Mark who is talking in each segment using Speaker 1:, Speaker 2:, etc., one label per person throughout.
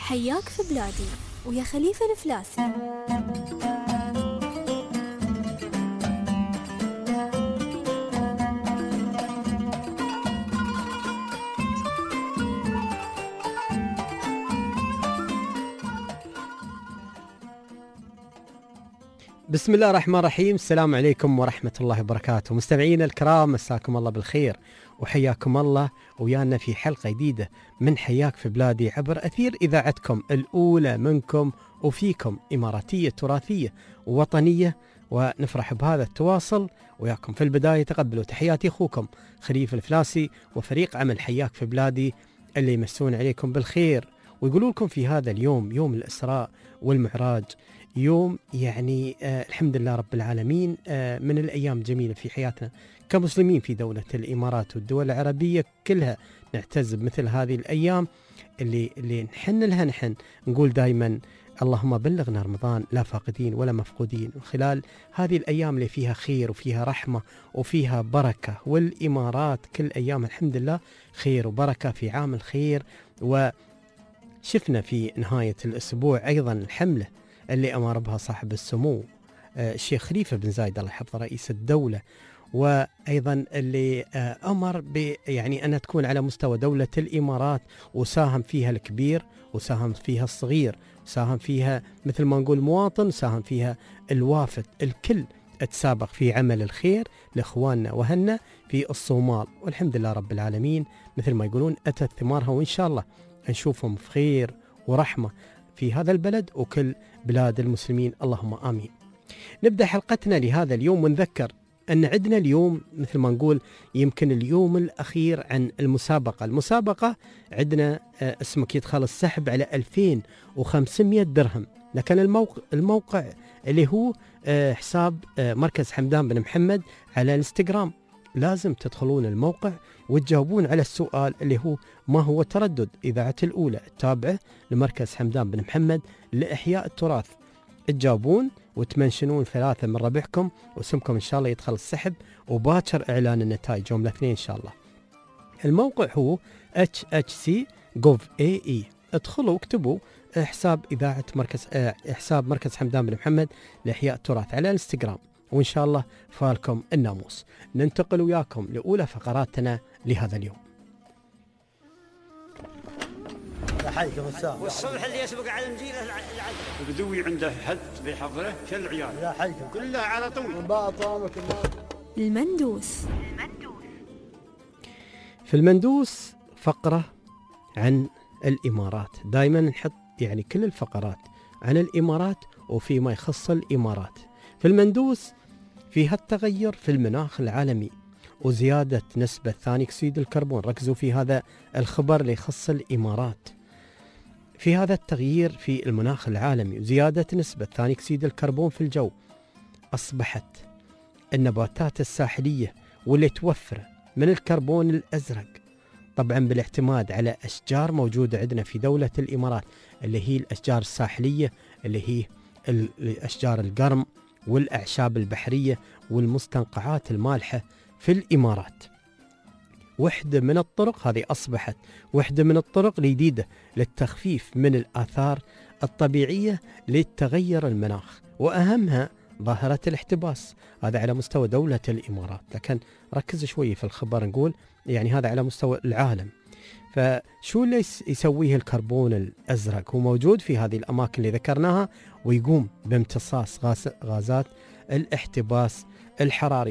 Speaker 1: حياك في بلادي ويا خليفة الفلاسي.
Speaker 2: بسم الله الرحمن الرحيم. السلام عليكم ورحمة الله وبركاته. مستمعينا الكرام، مساكم الله بالخير وحياكم الله ويانا في حلقة جديدة من حياك في بلادي عبر أثير إذاعتكم الأولى منكم وفيكم، إماراتية تراثية ووطنية، ونفرح بهذا التواصل وياكم. في البداية تقبلوا تحياتي أخوكم خليفة الفلاسي وفريق عمل حياك في بلادي اللي يمسون عليكم بالخير ويقولوا لكم في هذا اليوم، يوم الإسراء والمعراج، يوم يعني الحمد لله رب العالمين من الأيام الجميلة في حياتنا كمسلمين في دولة الإمارات والدول العربية كلها. نعتز بمثل هذه الأيام اللي نحن لها. نحن نقول دائما اللهم بلغنا رمضان لا فاقدين ولا مفقودين، خلال هذه الأيام اللي فيها خير وفيها رحمة وفيها بركة. والإمارات كل أيام الحمد لله خير وبركة، في عام الخير. وشفنا في نهاية الأسبوع أيضا الحملة اللي أمر بها صاحب السمو الشيخ خليفة بن زايد الله يحفظه رئيس الدولة، وأيضا اللي أمر يعني أن تكون على مستوى دولة الإمارات، وساهم فيها الكبير وساهم فيها الصغير، ساهم فيها مثل ما نقول مواطن، ساهم فيها الوافد، الكل تسابق في عمل الخير لإخواننا وهنا في الصومال. والحمد لله رب العالمين مثل ما يقولون أتت ثمارها، وإن شاء الله نشوفهم في خير ورحمة في هذا البلد وكل بلاد المسلمين، اللهم آمين. نبدأ حلقتنا لهذا اليوم ونذكر أن عندنا اليوم مثل ما نقول يمكن اليوم الأخير عن المسابقة عندنا اسمك يدخل السحب على 2500 درهم، لكن الموقع اللي هو حساب مركز حمدان بن محمد على الانستغرام. لازم تدخلون الموقع وتجاوبون على السؤال اللي هو ما هو تردد إذاعة الأولى التابعة لمركز حمدان بن محمد لإحياء التراث. تجاوبون وتمنشنون 3 من ربحكم واسمكم إن شاء الله يدخل السحب، وباكر إعلان النتائج يوم الاثنين إن شاء الله. الموقع هو hhc.gov.ae. ادخلوا واكتبوا حساب إذاعة حساب مركز حمدان بن محمد لإحياء التراث على الانستغرام، وإن شاء الله فالكم الناموس. ننتقل وياكم لأولى فقراتنا لهذا اليوم.
Speaker 3: حيكم الساعة
Speaker 4: والصبح اللي يسبق على المجيلة العدل
Speaker 5: البدوي عنده حد بحضره كالعيال
Speaker 3: لا حيكم
Speaker 5: كلها على طول.
Speaker 1: المندوس.
Speaker 2: في المندوس فقرة عن الإمارات. دائما نحط يعني كل الفقرات عن الإمارات وفيما يخص الإمارات. في المندوس فيها التغير في المناخ العالمي وزيادة نسبة ثاني أكسيد الكربون. ركزوا في هذا الخبر اللي يخص الإمارات. في هذا التغيير في المناخ العالمي وزيادة نسبة ثاني أكسيد الكربون في الجو، أصبحت النباتات الساحلية واللي توفر من الكربون الأزرق، طبعا بالاعتماد على أشجار موجودة عندنا في دولة الإمارات اللي هي الأشجار الساحلية، اللي هي أشجار القرم والأعشاب البحرية والمستنقعات المالحة في الإمارات. وحدة من الطرق هذه أصبحت وحدة من الطرق الجديدة للتخفيف من الآثار الطبيعية للتغير المناخ، وأهمها ظاهرة الاحتباس. هذا على مستوى دولة الإمارات، لكن ركز شوي في الخبر نقول يعني هذا على مستوى العالم. فشو اللي يسويه الكربون الأزرق؟ هو موجود في هذه الأماكن اللي ذكرناها ويقوم بامتصاص غازات الاحتباس الحراري،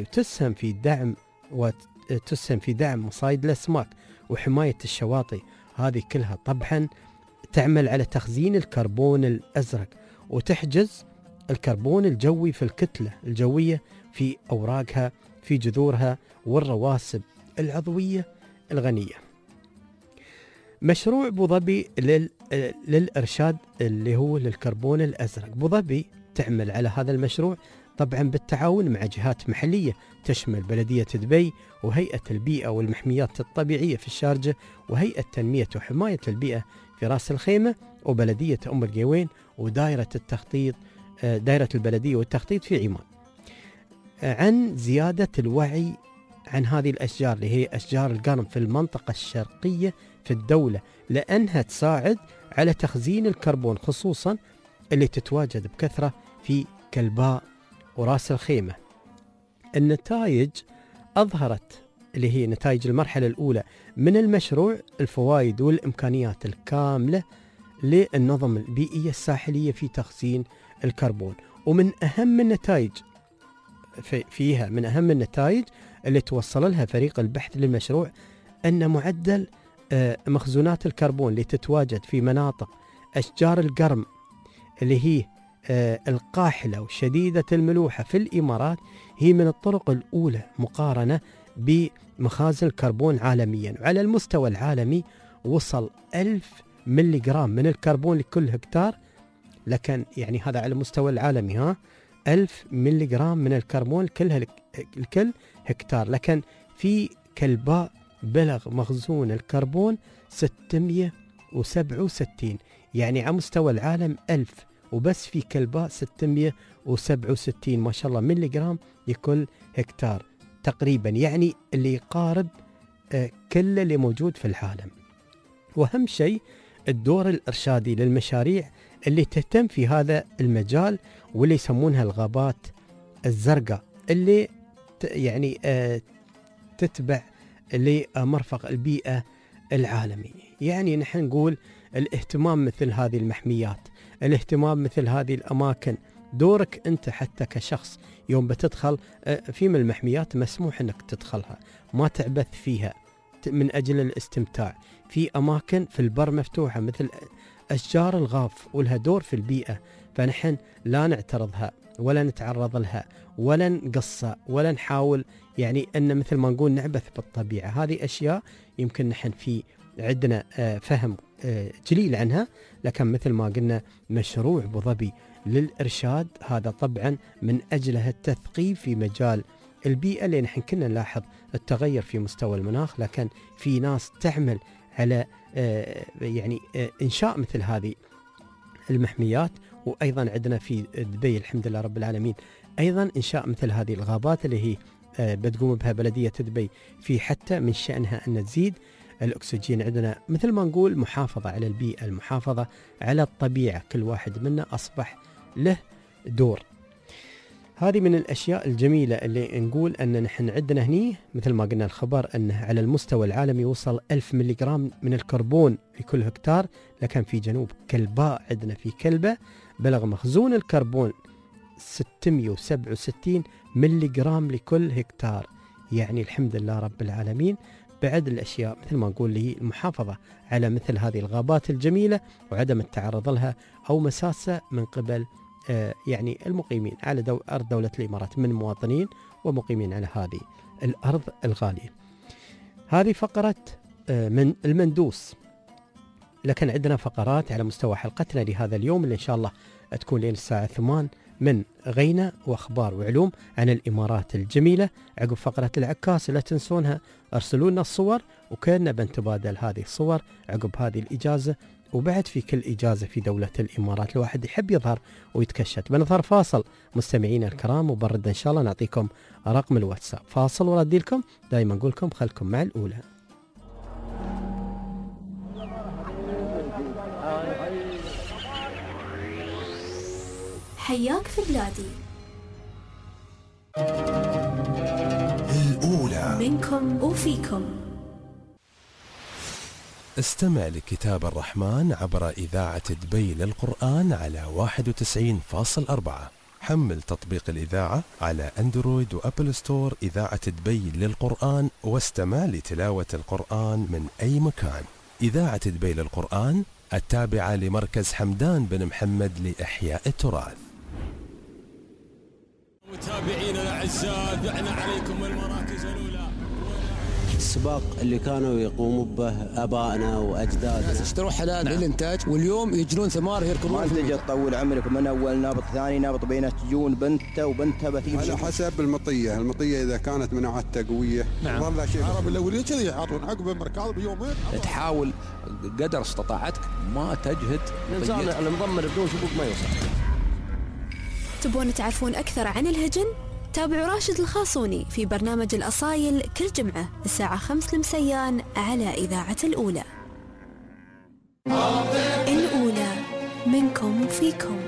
Speaker 2: وتسهم في دعم مصايد الأسماك وحماية الشواطئ. هذه كلها طبعا تعمل على تخزين الكربون الأزرق وتحجز الكربون الجوي في الكتلة الجوية في أوراقها في جذورها والرواسب العضوية الغنية. مشروع أبو ظبي للإرشاد اللي هو للكربون الأزرق. أبو ظبي تعمل على هذا المشروع طبعا بالتعاون مع جهات محلية تشمل بلدية دبي وهيئة البيئة والمحميات الطبيعية في الشارجة وهيئة تنمية وحماية البيئة في راس الخيمة وبلدية أم القوين ودائرة التخطيط دائرة البلدية والتخطيط في عمان، عن زيادة الوعي عن هذه الأشجار اللي هي أشجار القرم في المنطقة الشرقية في الدولة، لأنها تساعد على تخزين الكربون، خصوصا اللي تتواجد بكثرة في كلباء وراس الخيمة. النتائج أظهرت اللي هي نتائج المرحلة الأولى من المشروع الفوائد والإمكانيات الكاملة للنظم البيئية الساحلية في تخزين الكربون. ومن أهم النتائج فيها، من أهم النتائج اللي توصل لها فريق البحث للمشروع، أن معدل مخزونات الكربون اللي تتواجد في مناطق أشجار القرم اللي هي القاحلة وشديدة الملوحة في الإمارات هي من الطرق الأولى مقارنة بمخازن الكربون عالميا. وعلى المستوى العالمي وصل 1000 ملي جرام من الكربون لكل هكتار، لكن يعني هذا على المستوى العالمي 1000 ملي جرام من الكربون لكل هكتار، لكن في كلباء بلغ مخزون الكربون 667، يعني على مستوى العالم 1000 وبس في كلباء 667 ما شاء الله ملي جرام لكل هكتار تقريبا، يعني اللي يقارب كل اللي موجود في العالم. وأهم شيء الدور الإرشادي للمشاريع اللي تهتم في هذا المجال واللي يسمونها الغابات الزرقاء، اللي يعني تتبع لمرفق البيئة العالمي. يعني نحن نقول الاهتمام مثل هذه المحميات، الاهتمام مثل هذه الأماكن، دورك أنت حتى كشخص يوم بتدخل في من المحميات مسموح أنك تدخلها، ما تعبث فيها من أجل الاستمتاع. في أماكن في البر مفتوحة مثل أشجار الغاف ولها دور في البيئة، فنحن لا نعترضها ولا نتعرض لها ولا نقصها ولا نحاول يعني أن مثل ما نقول نعبث بالطبيعة. هذه أشياء يمكن نحن في عندنا فهم جليل عنها، لكن مثل ما قلنا مشروع أبو ظبي للإرشاد هذا طبعا من أجله التثقيف في مجال البيئة، لأن نحن كنا نلاحظ التغير في مستوى المناخ، لكن في ناس تعمل على يعني إنشاء مثل هذه المحميات. وأيضا عندنا في دبي الحمد لله رب العالمين أيضا إنشاء مثل هذه الغابات اللي هي بتقوم بها بلدية دبي، في حتى من شأنها أن تزيد الأكسجين عندنا، مثل ما نقول محافظة على البيئة، المحافظة على الطبيعة، كل واحد منا أصبح له دور. هذه من الأشياء الجميلة اللي نقول أن نحن عندنا هني مثل ما قلنا الخبر أنه على المستوى العالمي وصل 1000 ملي جرام من الكربون لكل هكتار، لكن في جنوب كلباء عندنا في كلبة بلغ مخزون الكربون 667 ملي جرام لكل هكتار، يعني الحمد لله رب العالمين. بعد الأشياء مثل ما نقول لي المحافظة على مثل هذه الغابات الجميلة وعدم التعرض لها أو مساسة من قبل يعني المقيمين على أرض دولة الإمارات من مواطنين ومقيمين على هذه الأرض الغالية. هذه فقرة من المندوس، لكن عندنا فقرات على مستوى حلقتنا لهذا اليوم اللي إن شاء الله تكون لين الساعة 8 من غينة وأخبار وعلوم عن الإمارات الجميلة. عقب فقرة العكاس لا تنسونها، أرسلوا لنا الصور وكنا بنتبادل هذه الصور عقب هذه الإجازة. وبعد في كل إجازة في دولة الإمارات الواحد يحب يظهر ويتكشت. بنظهر فاصل مستمعينا الكرام وبرد إن شاء الله نعطيكم رقم الواتساب. فاصل وردي لكم دائما نقول لكم خلكم مع الأولى.
Speaker 1: حياك في بلادي
Speaker 6: الأولى
Speaker 1: منكم وفيكم.
Speaker 6: استمع لكتاب الرحمن عبر إذاعة دبي للقرآن على 91.4. حمل تطبيق الإذاعة على أندرويد وأبل ستور إذاعة دبي للقرآن واستمع لتلاوة القرآن من أي مكان. إذاعة دبي للقرآن التابعة لمركز حمدان بن محمد لإحياء التراث.
Speaker 7: متابعينا الأعزاء دعنا عليكم المراكز الأولى.
Speaker 8: السباق اللي كانوا يقوموا به آبائنا وأجدادنا،
Speaker 7: اشتروا حلال للإنتاج واليوم يجرون ثمار يركضون.
Speaker 9: ما تجي تطول عمرك من أول نابط ثاني نابط بينه تجون بنته وبنتها بتيجي
Speaker 10: على حسب المطية إذا كانت مناعتها قوية.
Speaker 7: نعم.
Speaker 10: والله شيء
Speaker 7: العرب الأولين كذي يعطون عقب المركض بيومين.
Speaker 11: تحاول قدر استطاعتك ما تجهد.
Speaker 8: نظام المضمر بدون شبوك ما يوصل.
Speaker 1: تبون تعرفون أكثر عن الهجن؟ تابعوا راشد الخاصوني في برنامج الأصايل كل جمعة الساعة 5 المسيان على إذاعة الأولى. الأولى منكم وفيكم.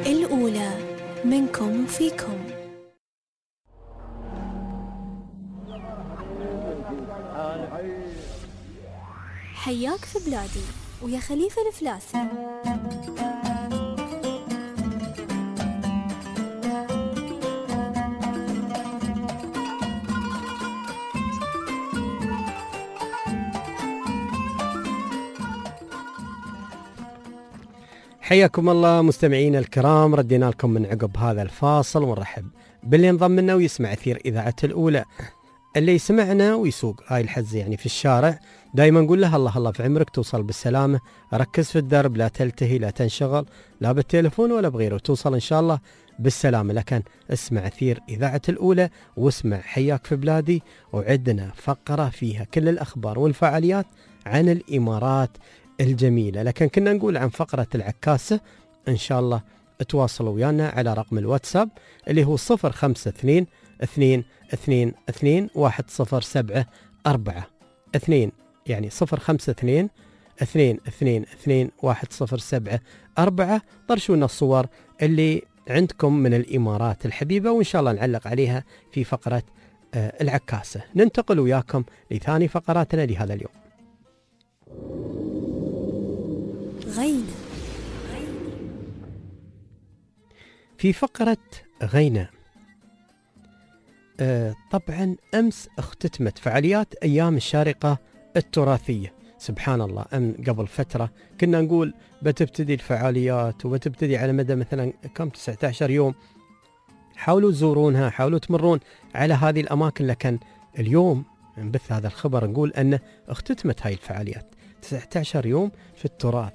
Speaker 1: الأولى منكم وفيكم. حياك في بلادي ويا خليفة الفلاسي.
Speaker 2: حياكم الله مستمعين الكرام، ردينا لكم من عقب هذا الفاصل ونرحب باللي انضم لنا ويسمع أثير إذاعة الأولى. اللي يسمعنا ويسوق هاي الحزة يعني في الشارع دايما نقول له الله الله في عمرك، توصل بالسلامة، ركز في الدرب، لا تلتهي، لا تنشغل لا بالتليفون ولا بغيره، توصل إن شاء الله بالسلامة. لكن اسمع أثير إذاعة الأولى واسمع حياك في بلادي، وعندنا فقرة فيها كل الأخبار والفعاليات عن الإمارات الجميلة. لكن كنا نقول عن فقرة العكاسة، إن شاء الله تواصلوا ويانا على رقم الواتساب اللي هو 052 222 1074 2 يعني 052 222 1074. طرشونا الصور اللي عندكم من الإمارات الحبيبة وإن شاء الله نعلق عليها في فقرة العكاسة. ننتقل وياكم لثاني فقراتنا لهذا اليوم.
Speaker 1: غينة.
Speaker 2: في فقرة غينة طبعا أمس اختتمت فعاليات أيام الشارقة التراثية. سبحان الله، قبل فترة كنا نقول بتبتدي الفعاليات وبتبتدي على مدى مثلا كم 19 يوم، حاولوا تزورونها، حاولوا تمرون على هذه الأماكن. لكن اليوم نبث هذا الخبر نقول أن اختتمت هاي الفعاليات 19 يوم في التراث.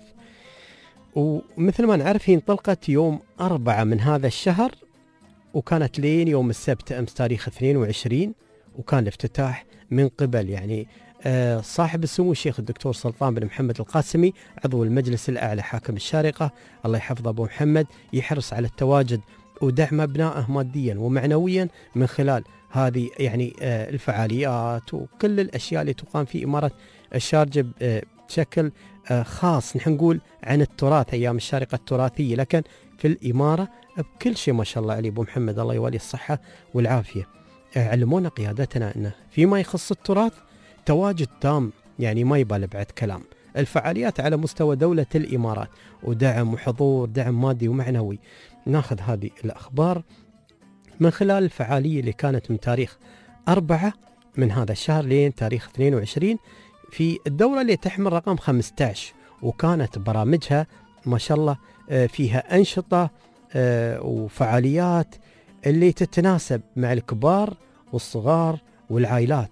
Speaker 2: ومثل ما نعرف هي انطلقت يوم 4 من هذا الشهر وكانت لين يوم السبت أمس تاريخ 22، وكان الافتتاح من قبل يعني صاحب السمو الشيخ الدكتور سلطان بن محمد القاسمي عضو المجلس الأعلى حاكم الشارقة، الله يحفظه أبو محمد، يحرص على التواجد ودعم أبنائه ماديا ومعنويا من خلال هذه يعني الفعاليات وكل الأشياء اللي تقام في إمارة الشارقة بشكل خاص. نحن نقول عن التراث أيام الشارقة التراثية، لكن في الإمارة بكل شيء ما شاء الله عليه أبو محمد الله يولي الصحة والعافية. علمونا قيادتنا أنه فيما يخص التراث تواجد تام، يعني ما يبال بعد كلام. الفعاليات على مستوى دولة الإمارات ودعم وحضور، دعم مادي ومعنوي. ناخذ هذه الأخبار من خلال الفعالية اللي كانت من تاريخ 4 من هذا الشهر لين تاريخ 22 في الدورة اللي تحمل رقم 15، وكانت برامجها ما شاء الله فيها أنشطة وفعاليات اللي تتناسب مع الكبار والصغار والعائلات،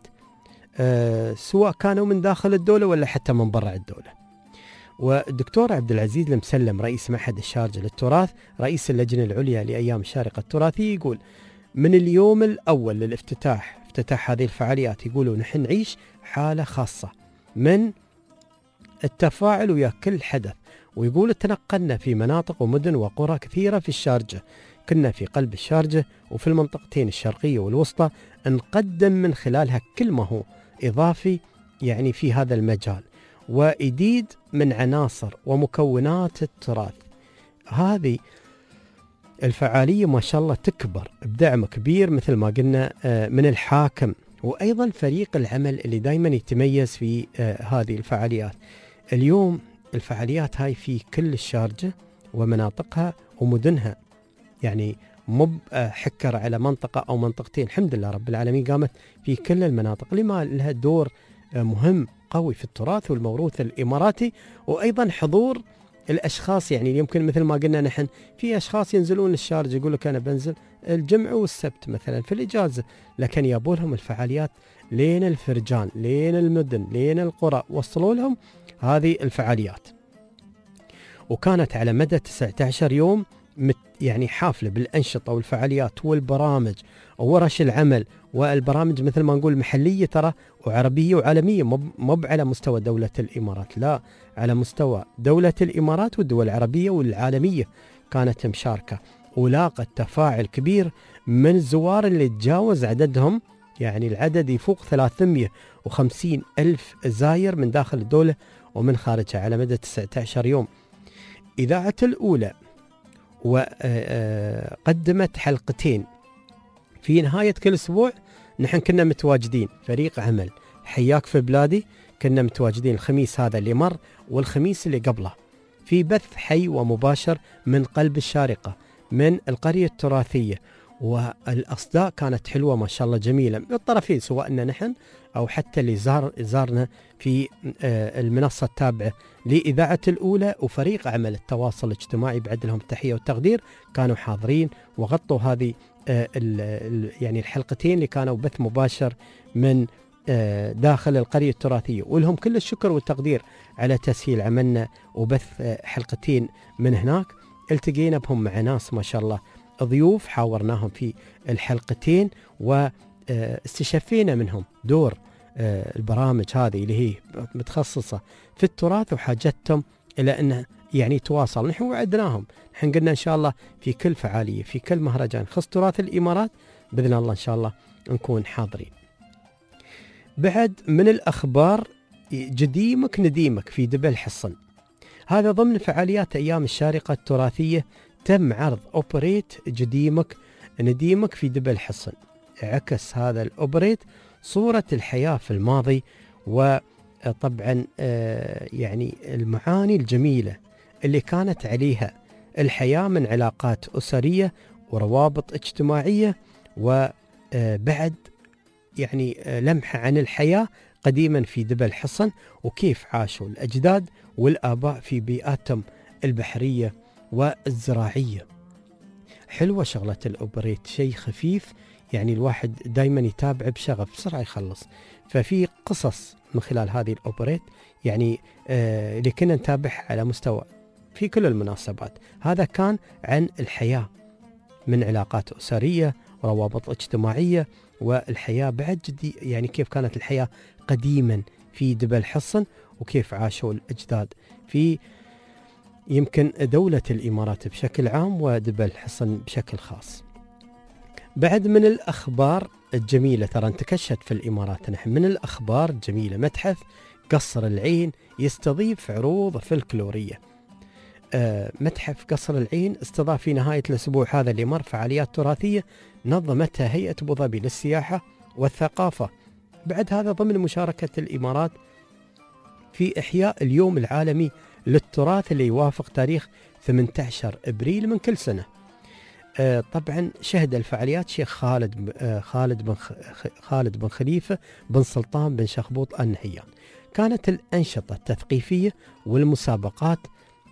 Speaker 2: سواء كانوا من داخل الدولة ولا حتى من برا الدولة. والدكتور عبد العزيز المسلم رئيس معهد الشارقة للتراث رئيس اللجنة العليا لأيام الشارقة التراثية يقول من اليوم الأول للافتتاح، افتتاح هذه الفعاليات، يقولوا نحن نعيش حالة خاصة من التفاعل ويا كل حدث. ويقول تنقلنا في مناطق ومدن وقرى كثيرة في الشارقة، كنا في قلب الشارقة وفي المنطقتين الشرقية والوسطى نقدم من خلالها كل ما هو إضافي يعني في هذا المجال وجديد من عناصر ومكونات التراث. هذه الفعالية ما شاء الله تكبر بدعم كبير مثل ما قلنا من الحاكم وأيضا فريق العمل اللي دايما يتميز في هذه الفعاليات. اليوم الفعاليات هاي في كل الشارقة ومناطقها ومدنها، يعني مو حكر على منطقة أو منطقتين، الحمد لله رب العالمين قامت في كل المناطق لما لها دور مهم قوي في التراث والموروث الإماراتي. وأيضا حضور الأشخاص، يعني يمكن مثل ما قلنا نحن في أشخاص ينزلون الشارقة يقول لك أنا بنزل الجمعة والسبت مثلا في الإجازة، لكن يابوا لهم الفعاليات لين الفرجان لين المدن لين القرى، وصلوا لهم هذه الفعاليات. وكانت على مدى 19 يوم يعني حافلة بالأنشطة والفعاليات والبرامج وورش العمل، والبرامج مثل ما نقول محلية ترى وعربية وعالمية، مو على مستوى دولة الإمارات، لا على مستوى دولة الإمارات والدول العربية والعالمية كانت مشاركة. ولاقت تفاعل كبير من الزوار اللي تجاوز عددهم، يعني العدد يفوق 350 ألف زائر من داخل الدولة ومن خارجها على مدى 19 يوم. إذاعة الأولى وقدمت حلقتين في نهاية كل أسبوع. نحن كنا متواجدين فريق عمل حياك في بلادي، كنا متواجدين الخميس هذا اللي مر والخميس اللي قبله في بث حي ومباشر من قلب الشارقة من القرية التراثية، والأصداء كانت حلوة ما شاء الله جميلة بالطرفين، سواء نحن أو حتى اللي زارنا في المنصة التابعة لإذاعة الأولى، وفريق عمل التواصل الاجتماعي بعد لهم التحية والتقدير كانوا حاضرين وغطوا هذه يعني الحلقتين اللي كانوا بث مباشر من داخل القرية التراثية، ولهم كل الشكر والتقدير على تسهيل عملنا وبث حلقتين من هناك. التقينا بهم مع ناس ما شاء الله ضيوف حاورناهم في الحلقتين واستشفينا منهم دور البرامج هذه اللي هي متخصصة في التراث وحاجتهم إلى أنه يعني تواصل. نحن وعدناهم، نحن قلنا إن شاء الله في كل فعالية في كل مهرجان خص تراث الإمارات بإذن الله إن شاء الله نكون حاضرين. بعد من الأخبار جديمك نديمك في دبل حصن، هذا ضمن فعاليات أيام الشارقة التراثية تم عرض أوبريت جديمك نديمك في دبل حصن. عكس هذا الأوبريت صورة الحياة في الماضي، وطبعا يعني المعاني الجميلة اللي كانت عليها الحياة من علاقات أسرية وروابط اجتماعية، وبعد يعني لمحة عن الحياة قديما في دبل حصن وكيف عاشوا الأجداد والآباء في بيئاتهم البحرية والزراعية. حلوة شغلة الأوبريت، شيء خفيف يعني الواحد دايما يتابع بشغف بسرعة يخلص. ففي قصص من خلال هذه الأوبريت يعني اللي كنا نتابعها على مستوى في كل المناسبات. هذا كان عن الحياة من علاقات أسرية وروابط اجتماعية والحياة بعد جدي، يعني كيف كانت الحياة قديما في دبل حصن وكيف عاشوا الأجداد في يمكن دولة الإمارات بشكل عام ودبل حصن بشكل خاص. بعد من الأخبار الجميلة ترى انتكشت في الإمارات، نحن من الأخبار الجميلة متحف قصر العين يستضيف عروض فلكلورية. متحف قصر العين استضاف في نهاية الأسبوع هذا اللي مر فعاليات تراثية نظمتها هيئة أبو ظبي للسياحة والثقافة. بعد هذا ضمن مشاركة الإمارات في إحياء اليوم العالمي للتراث اللي يوافق تاريخ 18 أبريل من كل سنة. طبعا شهد الفعاليات شيخ خالد بن خليفة بن سلطان بن شخبوط النهيان. كانت الأنشطة التثقيفية والمسابقات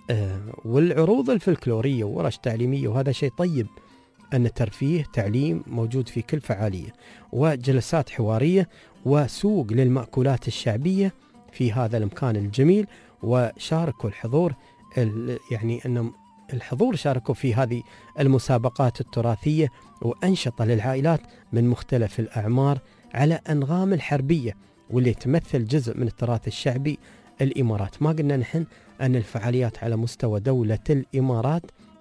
Speaker 2: والعروض الفلكلورية وورش تعليمية، وهذا شيء طيب أن ترفيه تعليم موجود في كل فعالية، وجلسات حوارية وسوق للمأكولات الشعبية في هذا المكان الجميل. وشاركوا الحضور يعني أنهم الحضور شاركوا في هذه المسابقات التراثية وأنشطة للعائلات من مختلف الأعمار على أنغام الحربية واللي تمثل جزء من التراث الشعبي الإمارات. ما قلنا نحن أن الفعاليات على مستوى دولة الإمارات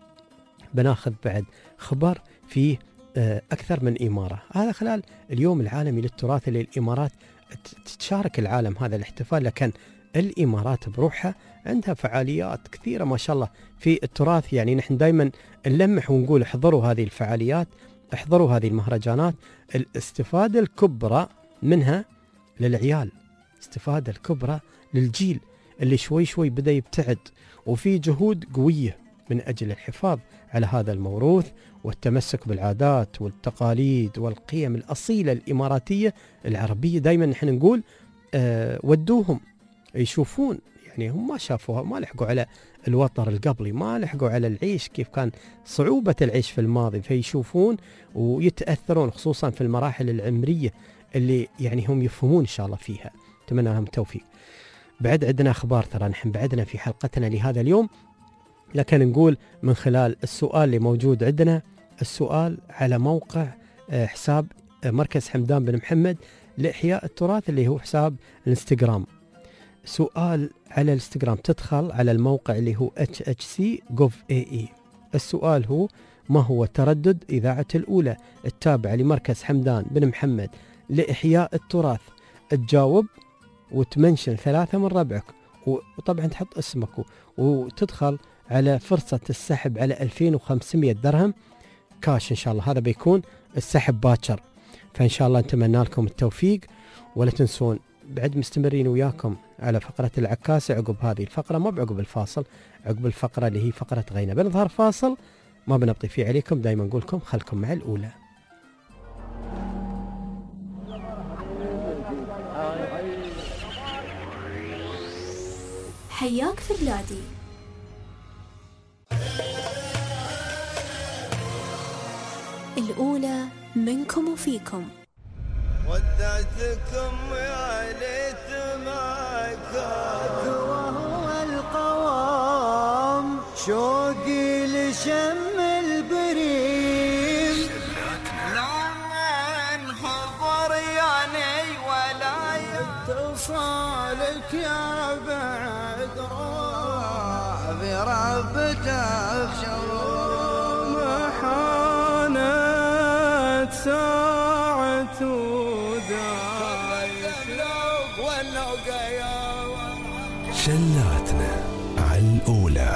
Speaker 2: بناخذ بعد خبر في أكثر من إمارة. هذا خلال اليوم العالمي للتراث اللي الإمارات تشارك العالم هذا الاحتفال، لكن الإمارات بروحها عندها فعاليات كثيرة ما شاء الله في التراث. يعني نحن دايما نلمح ونقول احضروا هذه الفعاليات، احضروا هذه المهرجانات. الاستفادة الكبرى منها للعيال، استفادة الكبرى للجيل اللي شوي شوي بدأ يبتعد، وفي جهود قوية من أجل الحفاظ على هذا الموروث والتمسك بالعادات والتقاليد والقيم الأصيلة الإماراتية العربية. دايما نحن نقول ودوهم يشوفون، يعني هم ما شافوها، ما لحقوا على الوطر القبلي، ما لحقوا على العيش كيف كان صعوبة العيش في الماضي، فيشوفون ويتأثرون خصوصا في المراحل العمرية اللي يعني هم يفهمون إن شاء الله فيها. أتمنى لهم التوفيق. بعد عندنا أخبار، ترى نحن بعدنا في حلقتنا لهذا اليوم، لكن نقول من خلال السؤال اللي موجود عندنا، السؤال على موقع حساب مركز حمدان بن محمد لإحياء التراث اللي هو حساب الانستغرام. سؤال على الانستغرام، تدخل على الموقع اللي هو hhc.gov.ae. السؤال هو: ما هو تردد إذاعة الأولى التابعة لمركز حمدان بن محمد لإحياء التراث؟ تجاوب وتمنشن 3 من ربعك، وطبعا تحط اسمك وتدخل على فرصة السحب على 2500 درهم كاش إن شاء الله. هذا بيكون السحب باكر، فإن شاء الله نتمنى لكم التوفيق. ولا تنسون بعد مستمرين وياكم على فقرة العكاسة عقب هذه الفقرة، مو بعقب الفاصل، عقب الفقرة اللي هي فقرة غينة. بنظهر فاصل ما بنبطي فيه عليكم، دايما نقول لكم خلكم مع الأولى.
Speaker 1: حياك في بلادي. الأولى منكم وفيكم.
Speaker 12: ودعتكم يا ليت ما كان وهو القوام، شوقي لشم البريم لما انحضر يعني ولا يتصالك يا بعد روح بربته بشوم حانت ساعة
Speaker 6: شلاتنا على الأولى.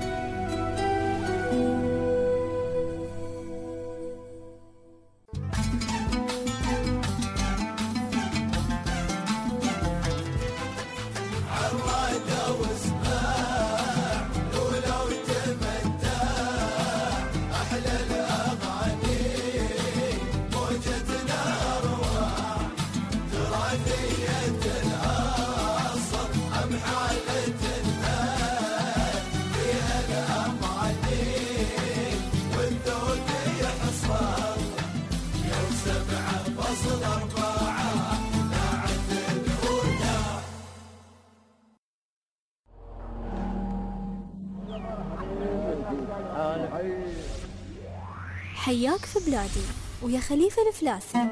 Speaker 1: حياك في بلادي ويا خليفة الفلاسي.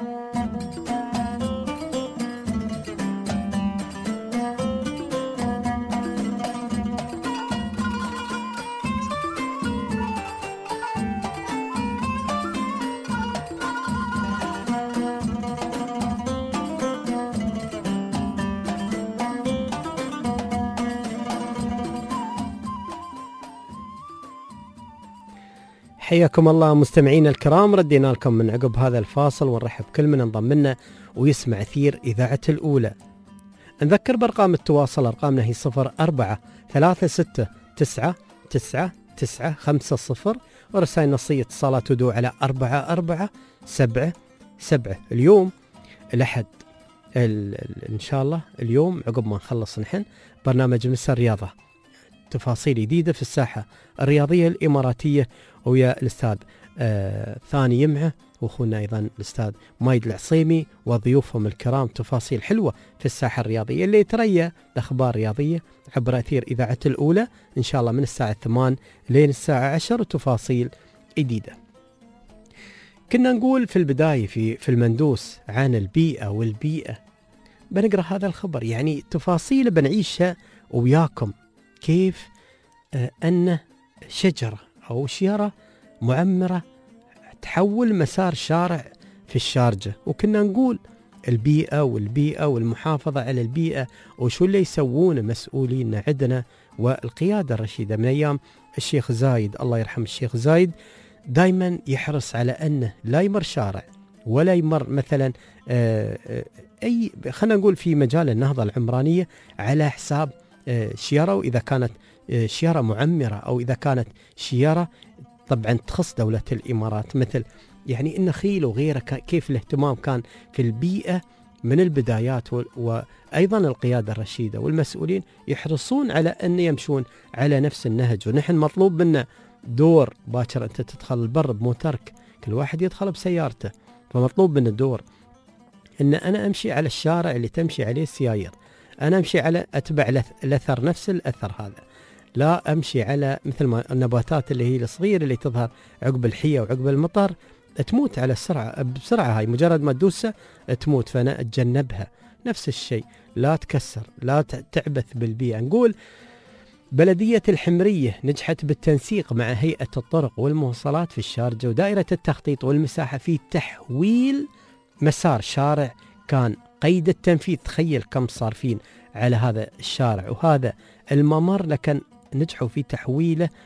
Speaker 2: حياكم الله مستمعين الكرام، ردينا لكم من عقب هذا الفاصل ونرحب كل من انضم لنا ويسمع أثير إذاعة الأولى. نذكر بأرقام التواصل، أرقامنا هي 0436999950 ورسائل نصية اتصالات ودو على 4477. اليوم الأحد إن شاء الله، اليوم عقب ما نخلص نحن برنامج مسا الرياضة، تفاصيل جديدة في الساحة الرياضية الإماراتية ويا الأستاذ ثاني يمعة وأخونا أيضا الأستاذ مايد العصيمي وضيوفهم الكرام. تفاصيل حلوة في الساحة الرياضية اللي تريا الأخبار رياضية عبر أثير إذاعة الأولى إن شاء الله من الساعة 8 لين الساعة 10 وتفاصيل جديدة. كنا نقول في البداية في المندوس عن البيئة والبيئة، بنقرأ هذا الخبر، يعني تفاصيل بنعيشها وياكم، كيف أن شجرة أو شيرة معمرة تحول مسار شارع في الشارجة. وكنا نقول البيئة والمحافظة على البيئة وشو اللي يسوون مسؤولين عندنا والقيادة الرشيدة من أيام الشيخ زايد، الله يرحم الشيخ زايد، دايما يحرص على أنه لا يمر شارع ولا يمر مثلا خلينا نقول في مجال النهضة العمرانية على حساب شيرة، وإذا كانت شيرة معمرة أو إذا كانت شيرة طبعا تخص دولة الإمارات، مثل يعني النخيل وغيره، كيف الاهتمام كان في البيئة من البدايات. وأيضا القيادة الرشيدة والمسؤولين يحرصون على أن يمشون على نفس النهج. ونحن مطلوب منا دور باكر، أنت تدخل البر بموترك، كل واحد يدخل بسيارته، فمطلوب منا دور أن أنا أمشي على الشارع اللي تمشي عليه السيايير، أنا أمشي على أتبع الأثر، نفس الأثر هذا، لا أمشي على مثل ما النباتات اللي هي الصغيرة اللي تظهر عقب الحية وعقب المطر تموت على السرعة بسرعة، هاي مجرد ما تدوسها تموت، فأنا أتجنبها. نفس الشيء لا تكسر، لا تعبث بالبيئة. نقول بلدية الحمرية نجحت بالتنسيق مع هيئة الطرق والمواصلات في الشارجة ودائرة التخطيط والمساحة في تحويل مسار شارع كان قيد التنفيذ. تخيل كم صارفين على هذا الشارع وهذا الممر، لكن نجحوا في تحويله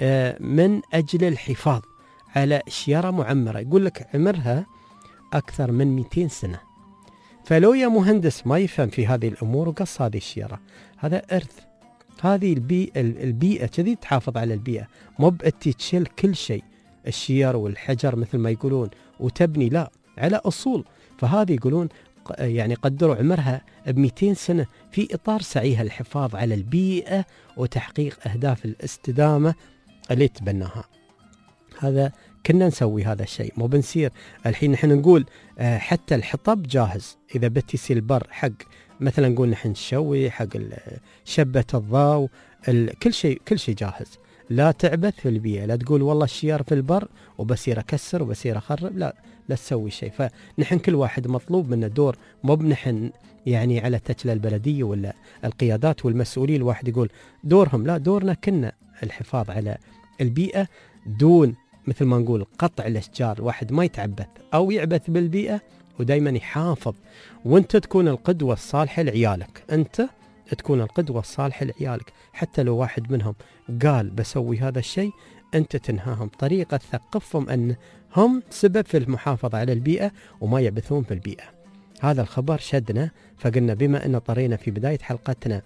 Speaker 2: من أجل الحفاظ على شيارة معمرة. يقول لك عمرها أكثر من 200 سنة. فلو يا مهندس ما يفهم في هذه الأمور وقص هذه الشيارة، هذا إرث. هذه البيئة كذي تحافظ على البيئة، مو بأنتي تشيل كل شيء، الشير والحجر مثل ما يقولون وتبني، لا، على أصول. فهذه يقولون يعني قدروا عمرها ب200 سنة في إطار سعيها الحفاظ على البيئة وتحقيق أهداف الاستدامة اللي تبناها. هذا كنا نسوي هذا الشيء، مو بنصير الحين نحن نقول حتى الحطب جاهز. إذا بتي سيلبر حق مثلا نقول نحن نشوي حق شبة الضوء، كل شيء جاهز. لا تعبث في البيئة، لا تقول والله الشيار في البر وبصير أكسر وبصير أخرب، لا تسوي شيء. فنحن كل واحد مطلوب منه دور، مو بنحن يعني على تكل البلدية ولا القيادات والمسؤولين الواحد يقول دورهم، لا، دورنا كنا الحفاظ على البيئة دون مثل ما نقول قطع الأشجار. الواحد ما يتعبث أو يعبث بالبيئة ودايما يحافظ. وانت تكون القدوة الصالحة لعيالك، انت تكون القدوة الصالحة لعيالك. حتى لو واحد منهم قال بسوي هذا الشيء، انت تنهاهم طريقة تثقفهم ان هم سبب في المحافظة على البيئة وما يعبثون في البيئة. هذا الخبر شدنا، فقلنا بما ان طرينا في بداية حلقتنا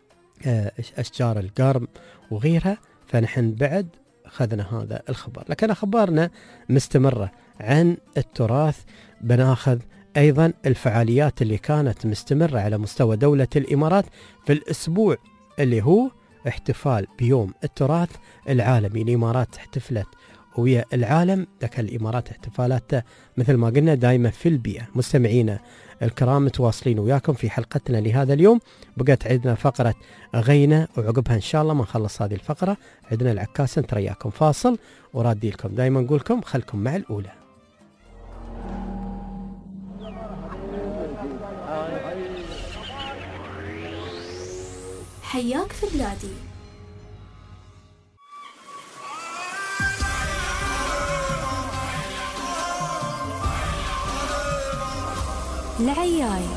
Speaker 2: أشجار القرم وغيرها، فنحن بعد أخذنا هذا الخبر. لكن أخبارنا مستمرة عن التراث. بناخذ أيضا الفعاليات اللي كانت مستمرة على مستوى دولة الإمارات في الأسبوع اللي هو احتفال بيوم التراث العالمي. الإمارات احتفلت ويا العالم، لكن الإمارات احتفالاتها مثل ما قلنا دائما في البيئة. مستمعينا الكرام متواصلين وياكم في حلقتنا لهذا اليوم. بقت عندنا فقرة غينا، وعقبها إن شاء الله ما نخلص هذه الفقرة عندنا العكاس. نترياكم فاصل ورادي لكم. دائما نقولكم خلكم مع الأولى.
Speaker 1: حياك في بلادي. العياي.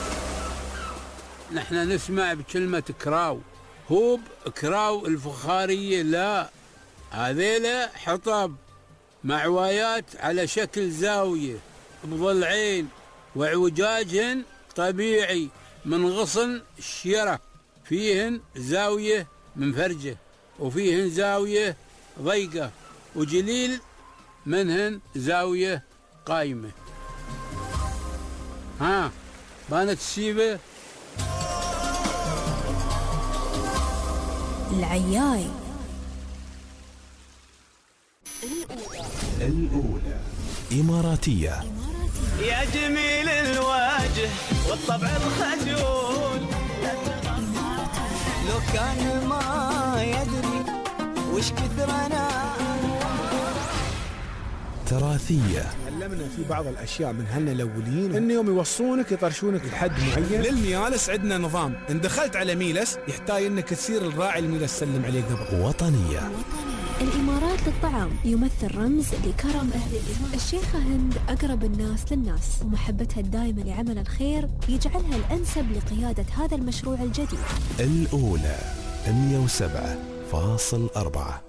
Speaker 11: نحن نسمع بكلمة كراو، هو كراو الفخارية، لا، هذيلا حطب معوايات على شكل زاوية بضلعين وعوجاجهن طبيعي من غصن الشيرة، فيهن زاوية منفرجة وفيهن زاوية ضيقة وجليل منهن زاوية قايمة. ها بانت السيبة.
Speaker 1: العياي.
Speaker 6: الأولى إماراتية.
Speaker 12: يا جميل الوجه والطبع الخجول، لو كان ما يدري وش كثر انا.
Speaker 6: تراثية.
Speaker 13: تعلمنا في بعض الاشياء من هن الاولين ان يوم يوصونك يطرشونك لحد معين. للميالس عندنا نظام، ان دخلت على ميلس يحتاج انك تصير الراعي الميلس سلم عليه قبل.
Speaker 6: وطنية.
Speaker 1: الإمارات للطعام يمثل رمز لكرم أهل الإمارات. الشيخة هند أقرب الناس للناس، ومحبتها الدائمة لعمل الخير يجعلها الأنسب لقيادة هذا المشروع الجديد.
Speaker 6: الأولى 107.4.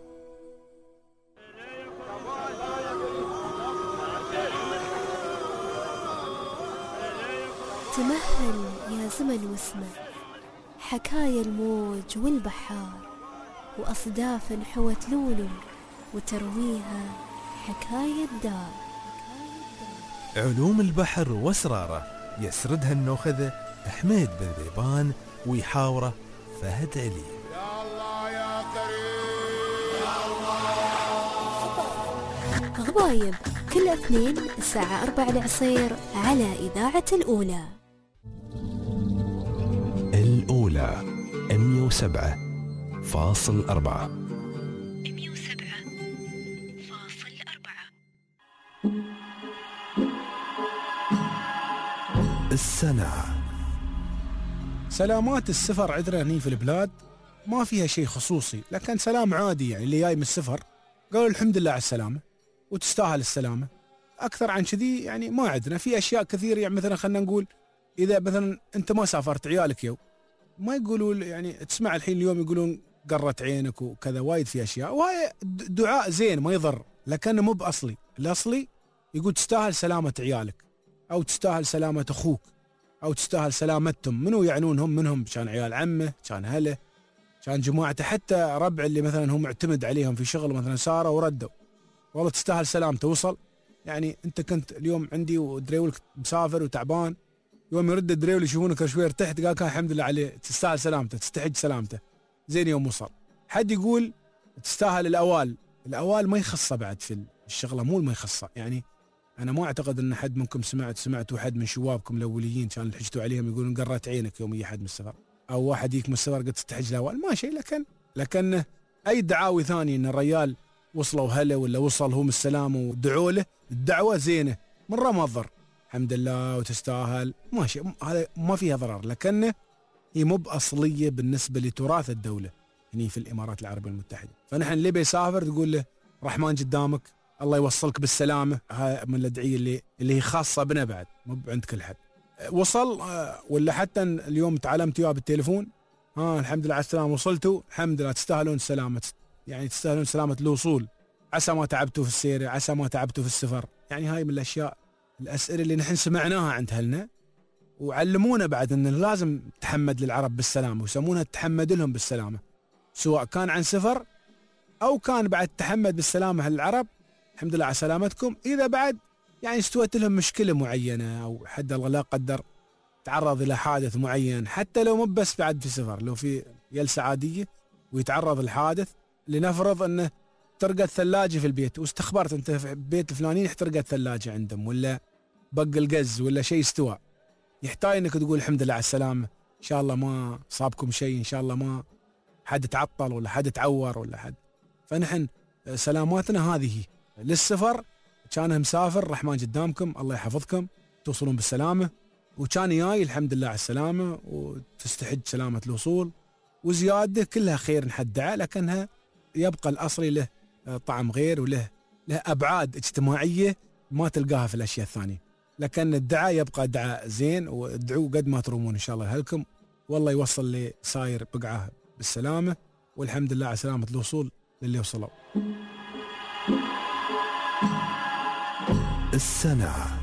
Speaker 1: تمهل يا زمن واسمع حكايا الموج والبحار، وأصداف حوت لولو وترويها حكاية دار.
Speaker 6: علوم البحر واسراره يسردها النوخذة حميد بن ذيبان ويحاوره فهد علي.
Speaker 12: يا الله يا كريم يا الله.
Speaker 1: غبايب كل اثنين الساعة 4 العصير على إذاعة الأولى.
Speaker 6: الأولى 107.4. السنة.
Speaker 13: سلامات السفر عندنا هني في البلاد ما فيها شيء خصوصي، لكن سلام عادي، يعني اللي جاي من السفر قالوا الحمد لله على السلامة وتستاهل السلامة. أكثر عن كذي يعني ما عندنا. في أشياء كثير، يعني مثلا خلنا نقول إذا مثلا أنت ما سافرت عيالك يوم ما يقولوا، يعني تسمع الحين اليوم يقولون قرت عينك وكذا، وايد في أشياء، وهي دعاء زين ما يضر، لكنه مو بأصلي. الأصلي يقول تستاهل سلامة عيالك، أو تستاهل سلامة أخوك، أو تستاهل سلامتهم. منو يعنونهم؟ منهم كان عيال عمه، كان هله، كان جماعته، حتى ربع اللي مثلا هم معتمد عليهم في شغل مثلا سارة وردوا، والله تستاهل سلامته. وصل يعني أنت كنت اليوم عندي ودريولك مسافر وتعبان، يوم يرد الدريول يشوفونك شوي ارتحت، قال كان الحمد لله عليه، تستاهل سلامته، تستحق سلامته. زين يوم وصل. حد يقول تستاهل الأوال، الأوال ما يخصه بعد في الشغلة، مو ما يخصه. يعني أنا ما أعتقد أن حد منكم سمعت واحد من شبابكم الأوليين كان حجتوا عليهم يقولون قرت عينك يوم يجي حد من السفر، أو واحد يجيك من السفر قد تستحج الأوال، ما شيء. لكن أي دعاوي ثانية أن الرجال وصلوا هلا ولا وصل هم السلام ودعوا له، الدعوة زينة مرة ما تضر، الحمد لله وتستاهل، ماشي، هذا ما فيها ضرر، لكنه هي مو بأصلية بالنسبة لتراث الدولة هني في الإمارات العربية المتحدة. فنحن اللي بيسافر تقول له رحمن قدامك، الله يوصلك بالسلامة. هاي من الأدعية اللي هي خاصة بنا بعد، مو عند كل حد. وصل ولا حتى اليوم تعلمت وياه بالتليفون، الحمد لله على السلامة، وصلتوا الحمد لله، تستاهلون السلامة، يعني تستاهلون سلامة الوصول، عسى ما تعبتوا في السير، عسى ما تعبتوا في السفر. يعني هاي من الأشياء، الأسئلة اللي نحن سمعناها عند أهلنا، وعلمونا بعد أن لازم تحمد للعرب بالسلامة، ويسمونها تحمد لهم بالسلامة، سواء كان عن سفر أو كان بعد تحمد بالسلامة للعرب، الحمد لله على سلامتكم. إذا بعد يعني استوت لهم مشكلة معينة، أو حد الله لا قدر تعرض إلى حادث معين، حتى لو مو بس بعد في سفر، لو في جلسة عادية ويتعرض الحادث، لنفرض أنه احترقت ثلاجة في البيت، واستخبرت أنت في البيت الفلاني احترقت ثلاجة عندهم، ولا بق القز ولا شيء استوى، يحتاج أنك تقول الحمد لله على السلامة، إن شاء الله ما صابكم شيء، إن شاء الله ما حد تعطل ولا حد تعور ولا حد. فنحن سلاماتنا هذه للسفر، كان مسافر رحمن قدامكم، الله يحفظكم، توصلون بالسلامة، وكان جاي الحمد لله على السلامة، وتستحج سلامة الوصول، وزيادة كلها خير نحدها، لكنها يبقى الأصلي له طعم غير، وله أبعاد اجتماعية ما تلقاها في الأشياء الثانية. لكن الدعاء يبقى دعاء زين، وادعوا قد ما ترومون إن شاء الله لكم، والله يوصل لي ساير بقعة بالسلامة، والحمد لله على سلامة الوصول للي وصلوا.
Speaker 6: السنة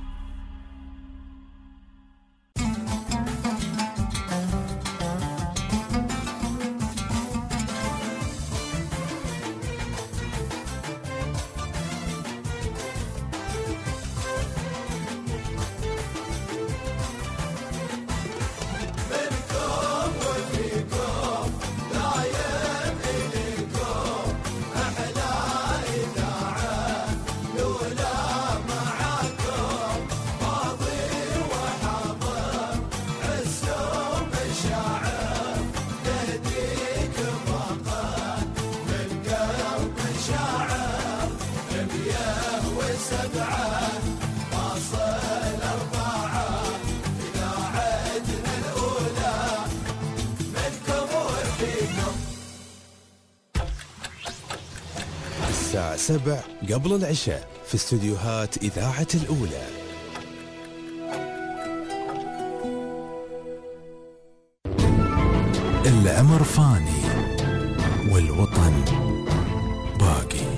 Speaker 6: الساعة 7 قبل العشاء في استوديوهات إذاعة الأولى. العمر فاني والوطن باقي.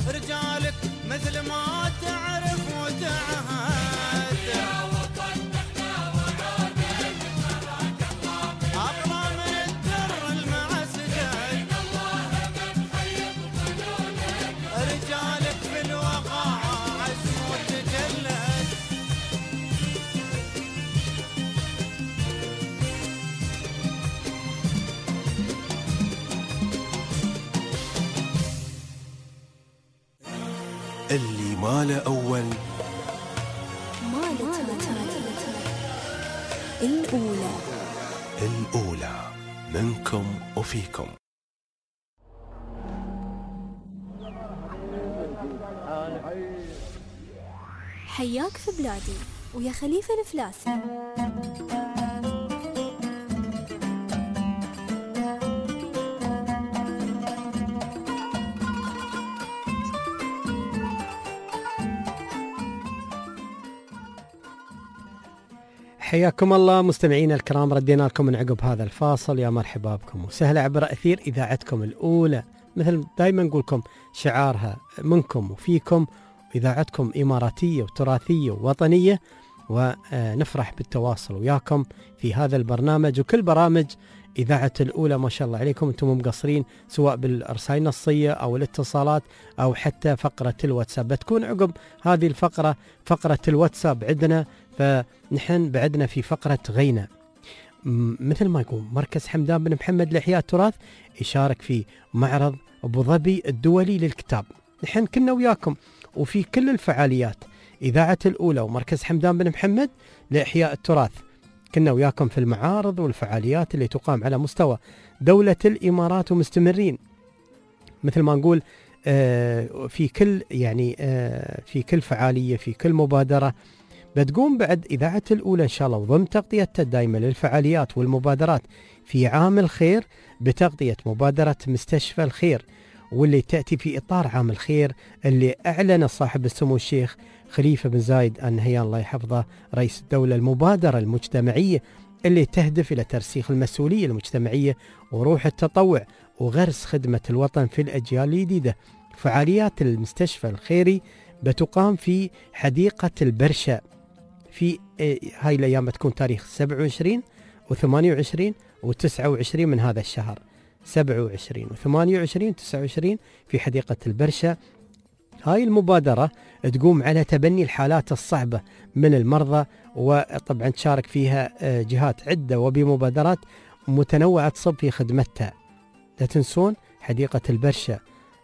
Speaker 12: رجالك مثل ما تعرف وتعهد يا وطن احنا وعودك أغلى من الدر المعسكر الله من حيط فنونك رجالك في الوقاع عزم وتجلد
Speaker 6: اللي ما له أول الأولى منكم وفيكم.
Speaker 1: حياك في بلادي ويا خليفة الفلاسي.
Speaker 2: حياكم الله مستمعينا الكرام، ردينا لكم من عقب هذا الفاصل. يا مرحبا بكم وسهلا عبر أثير إذاعتكم الأولى، مثل دائما نقولكم شعارها منكم وفيكم، إذاعتكم إماراتية وتراثية ووطنية، ونفرح بالتواصل وياكم في هذا البرنامج وكل برامج إذاعة الأولى. ما شاء الله عليكم، أنتم مقصرين سواء بالرسائل النصية أو الاتصالات أو حتى فقرة الواتساب. بتكون عقب هذه الفقرة فقرة الواتساب عندنا، فنحن بعدنا في فقرة غينا. مثل ما يقول مركز حمدان بن محمد لإحياء التراث يشارك في معرض أبو ظبي الدولي للكتاب. نحن كنا وياكم وفي كل الفعاليات إذاعة الأولى ومركز حمدان بن محمد لإحياء التراث، كنا وياكم في المعارض والفعاليات اللي تقام على مستوى دولة الإمارات، ومستمرين مثل ما نقول في كل في كل فعالية في كل مبادرة بتقوم بعد إذاعة الأولى إن شاء الله، وضمن تغطيتها الدائمة للفعاليات والمبادرات في عام الخير بتغطية مبادرة مستشفى الخير، واللي تأتي في إطار عام الخير اللي أعلن صاحب السمو الشيخ خليفة بن زايد آل نهيان الله يحفظه رئيس الدولة المبادرة المجتمعية اللي تهدف إلى ترسيخ المسؤولية المجتمعية وروح التطوع وغرس خدمة الوطن في الأجيال الجديدة. فعاليات المستشفى الخيري بتقام في حديقة البرشا في هاي الأيام، بتكون تاريخ 27 و28 و29 من هذا الشهر، 27 و28 و29 في حديقة البرشا. هاي المبادرة تقوم على تبني الحالات الصعبة من المرضى، وطبعا تشارك فيها جهات عدة وبمبادرات متنوعة تصب في خدمتها. لا تنسون حديقة البرشا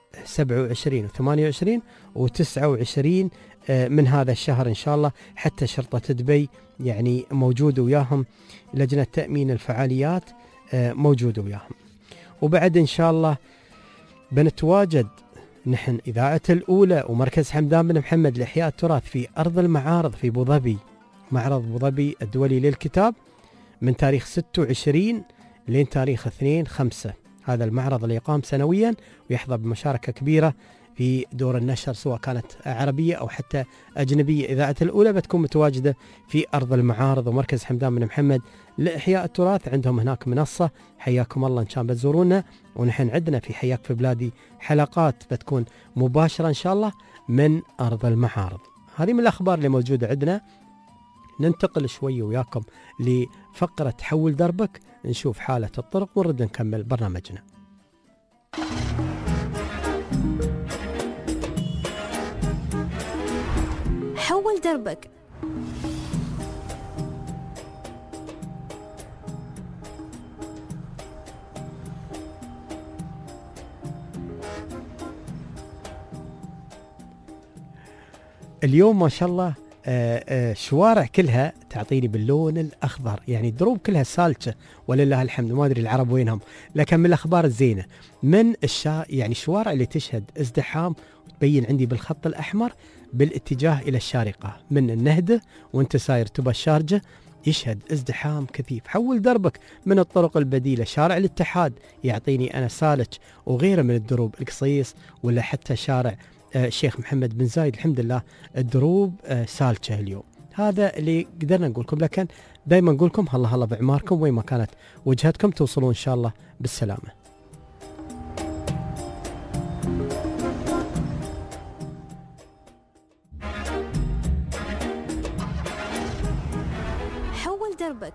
Speaker 2: 27 و28 و29 من هذا الشهر إن شاء الله، حتى شرطة دبي يعني موجود وياهم، لجنة تأمين الفعاليات موجود وياهم. وبعد إن شاء الله بنتواجد نحن إذاعة الأولى ومركز حمدان بن محمد لإحياء التراث في أرض المعارض في أبو ظبي، معرض أبو ظبي الدولي للكتاب من تاريخ 26 لين تاريخ 2/5. هذا المعرض اللي يقام سنويا ويحظى بمشاركة كبيرة في دور النشر سواء كانت عربية أو حتى أجنبية. إذاعة الأولى بتكون متواجدة في أرض المعارض ومركز حمدان بن محمد لإحياء التراث، عندهم هناك منصة. حياكم الله إن شاء الله بتزورونا، ونحن عندنا في حياك في بلادي حلقات بتكون مباشرة إن شاء الله من أرض المعارض. هذه من الأخبار اللي موجودة عندنا. ننتقل شوي وياكم لفقرة حول دربك، نشوف حالة الطرق ونرد نكمل برنامجنا.
Speaker 1: حول دربك.
Speaker 2: اليوم ما شاء الله شوارع كلها تعطيني باللون الأخضر، يعني الدروب كلها سالكة ولله الحمد. ما أدري العرب وينهم، لكن من الأخبار الزينة من يعني الشوارع اللي تشهد ازدحام وتبين عندي بالخط الأحمر بالاتجاه إلى الشارقة من النهدة وانت ساير تبى الشارجة، يشهد ازدحام كثيف. حول دربك من الطرق البديلة، شارع الاتحاد يعطيني أنا سالك وغيره من الدروب، القصيص ولا حتى شارع الشيخ محمد بن زايد، الحمد لله الدروب سالكة اليوم. هذا اللي قدرنا نقولكم، لكن دايما نقولكم هلا بعماركم وين ما كانت وجهتكم توصلون إن شاء الله بالسلامة.
Speaker 1: دربك.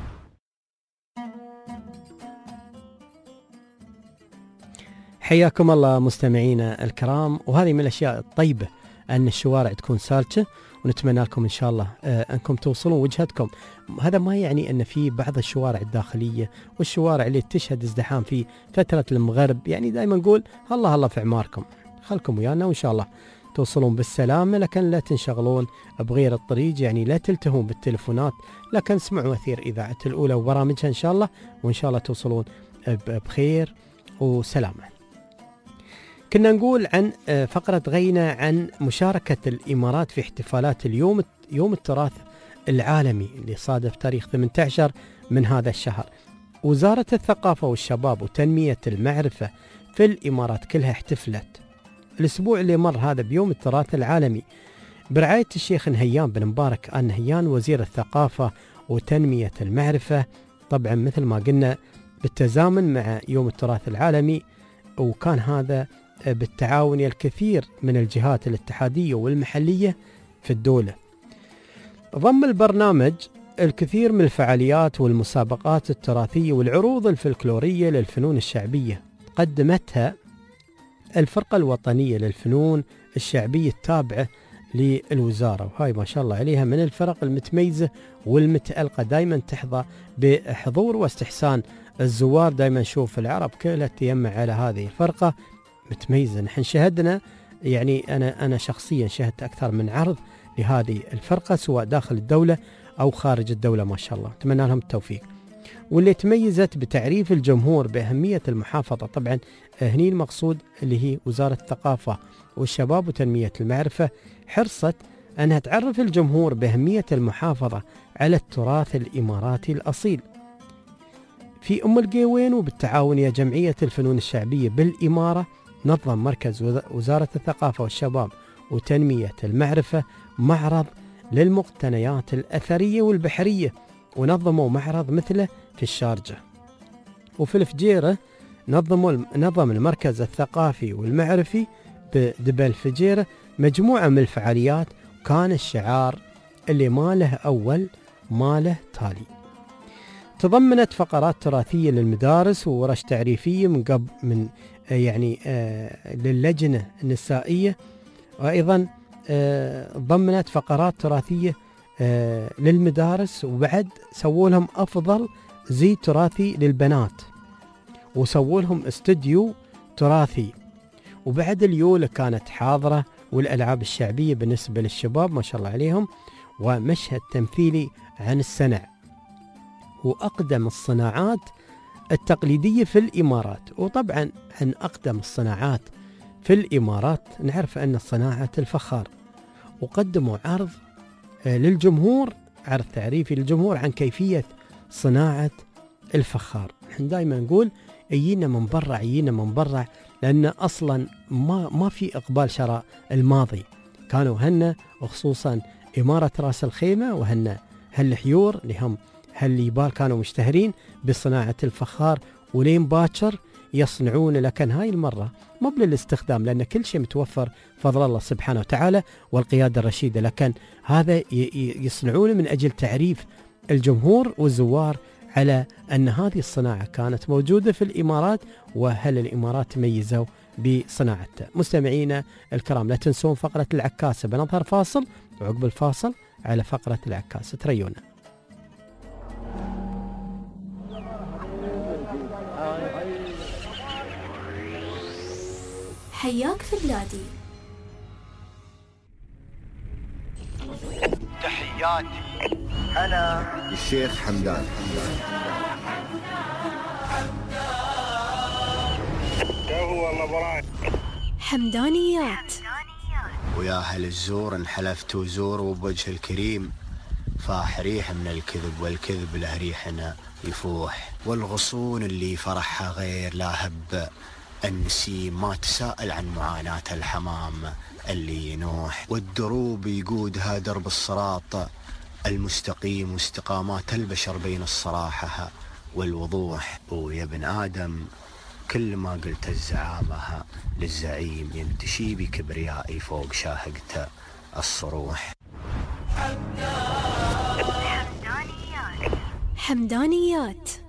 Speaker 2: حياكم الله مستمعينا الكرام، وهذه من الأشياء الطيبة أن الشوارع تكون سالكة، ونتمنى لكم إن شاء الله أنكم توصلون وجهتكم. هذا ما يعني أن في بعض الشوارع الداخلية والشوارع اللي تشهد ازدحام في فترة المغرب، يعني دائما نقول الله في أعماركم، خلكم ويانا وإن شاء الله توصلون بالسلامة، لكن لا تنشغلون بغير الطريق، يعني لا تلتهون بالتلفونات، لكن اسمعوا أثير إذاعة الأولى وبرامجها إن شاء الله، وإن شاء الله توصلون بخير وسلامة. كنا نقول عن فقرة غينا عن مشاركة الإمارات في احتفالات يوم التراث العالمي اللي صادف تاريخ 18 من هذا الشهر. وزارة الثقافة والشباب وتنمية المعرفة في الإمارات كلها احتفلت الأسبوع اللي مر هذا بيوم التراث العالمي برعاية الشيخ نهيان بن مبارك آل نهيان وزير الثقافة وتنمية المعرفة، طبعا مثل ما قلنا بالتزامن مع يوم التراث العالمي، وكان هذا بالتعاون الكثير من الجهات الاتحادية والمحلية في الدولة. ضم البرنامج الكثير من الفعاليات والمسابقات التراثية والعروض الفلكلورية للفنون الشعبية قدمتها الفرقة الوطنية للفنون الشعبية التابعة للوزارة، وهاي ما شاء الله عليها من الفرق المتميزة والمتألقة، دائما تحظى بحضور واستحسان الزوار. دائما نشوف العرب كلها تيمع على هذه الفرقة متميزة. نحن شهدنا، يعني أنا شخصيا شهدت أكثر من عرض لهذه الفرقة سواء داخل الدولة أو خارج الدولة، ما شاء الله أتمنى لهم التوفيق. واللي تميزت بتعريف الجمهور بأهمية المحافظة، طبعا هني المقصود اللي هي وزارة الثقافة والشباب وتنمية المعرفة، حرصت أنها تعرف الجمهور بأهمية المحافظة على التراث الإماراتي الأصيل. في أم القيوين وبالتعاون يا جمعية الفنون الشعبية بالإمارة نظم مركز وزارة الثقافة والشباب وتنمية المعرفة معرض للمقتنيات الأثرية والبحرية، ونظموا معرض مثله في الشارجة. وفي الفجيرة نظم المركز الثقافي والمعرفي بدبل فجيرة مجموعة من الفعاليات، كان الشعار اللي ما له أول ما له تالي. تضمنت فقرات تراثية للمدارس وورش تعريفية من للجنة النسائية، وأيضا ضمنت فقرات تراثية للمدارس، وبعد سووا لهم أفضل زي تراثي للبنات، وسووا لهم استوديو تراثي، وبعد اليولة كانت حاضرة، والألعاب الشعبية بالنسبة للشباب ما شاء الله عليهم، ومشهد تمثيلي عن السنع وأقدم الصناعات التقليدية في الإمارات. وطبعا عن أقدم الصناعات في الإمارات نعرف أن صناعة الفخار، وقدموا عرض للجمهور، عرض تعريفي للجمهور عن كيفية صناعة الفخار. نحن دائما نقول يجينا من برا لأن أصلا ما في إقبال شراء الماضي، كانوا هنا وخصوصا إمارة راس الخيمة وهنا هالحيور لهم هالليبال كانوا مشتهرين بصناعة الفخار، ولين باكر يصنعون، لكن هاي المرة مو للاستخدام لأن كل شيء متوفر فضل الله سبحانه وتعالى والقيادة الرشيدة، لكن هذا يصنعون من أجل تعريف الجمهور والزوار على أن هذه الصناعة كانت موجودة في الإمارات، وهل الإمارات تميزوا بصناعتها. مستمعينا الكرام لا تنسون فقرة العكاسة، بنظهر فاصل وعقب الفاصل على فقرة العكاسة تريونا.
Speaker 1: حياك في بلادي.
Speaker 14: تحياتي أنا الشيخ حمدان.
Speaker 1: حمدانيات
Speaker 14: ويا أهل الزور إن حلفت وزور وبوجه الكريم فاح ريح من الكذب، والكذب له ريحنا يفوح، والغصون اللي فرحها غير لا هب النسيم ما تساءل عن معاناة الحمام اللي ينوح، والدروب يقودها درب الصراط المستقيم واستقامات البشر بين الصراحة والوضوح. ويا ابن آدم كل ما قلت الزعامة للزعيم ينتشي بكبريائي فوق شاهقته الصروح.
Speaker 1: حمدانيات.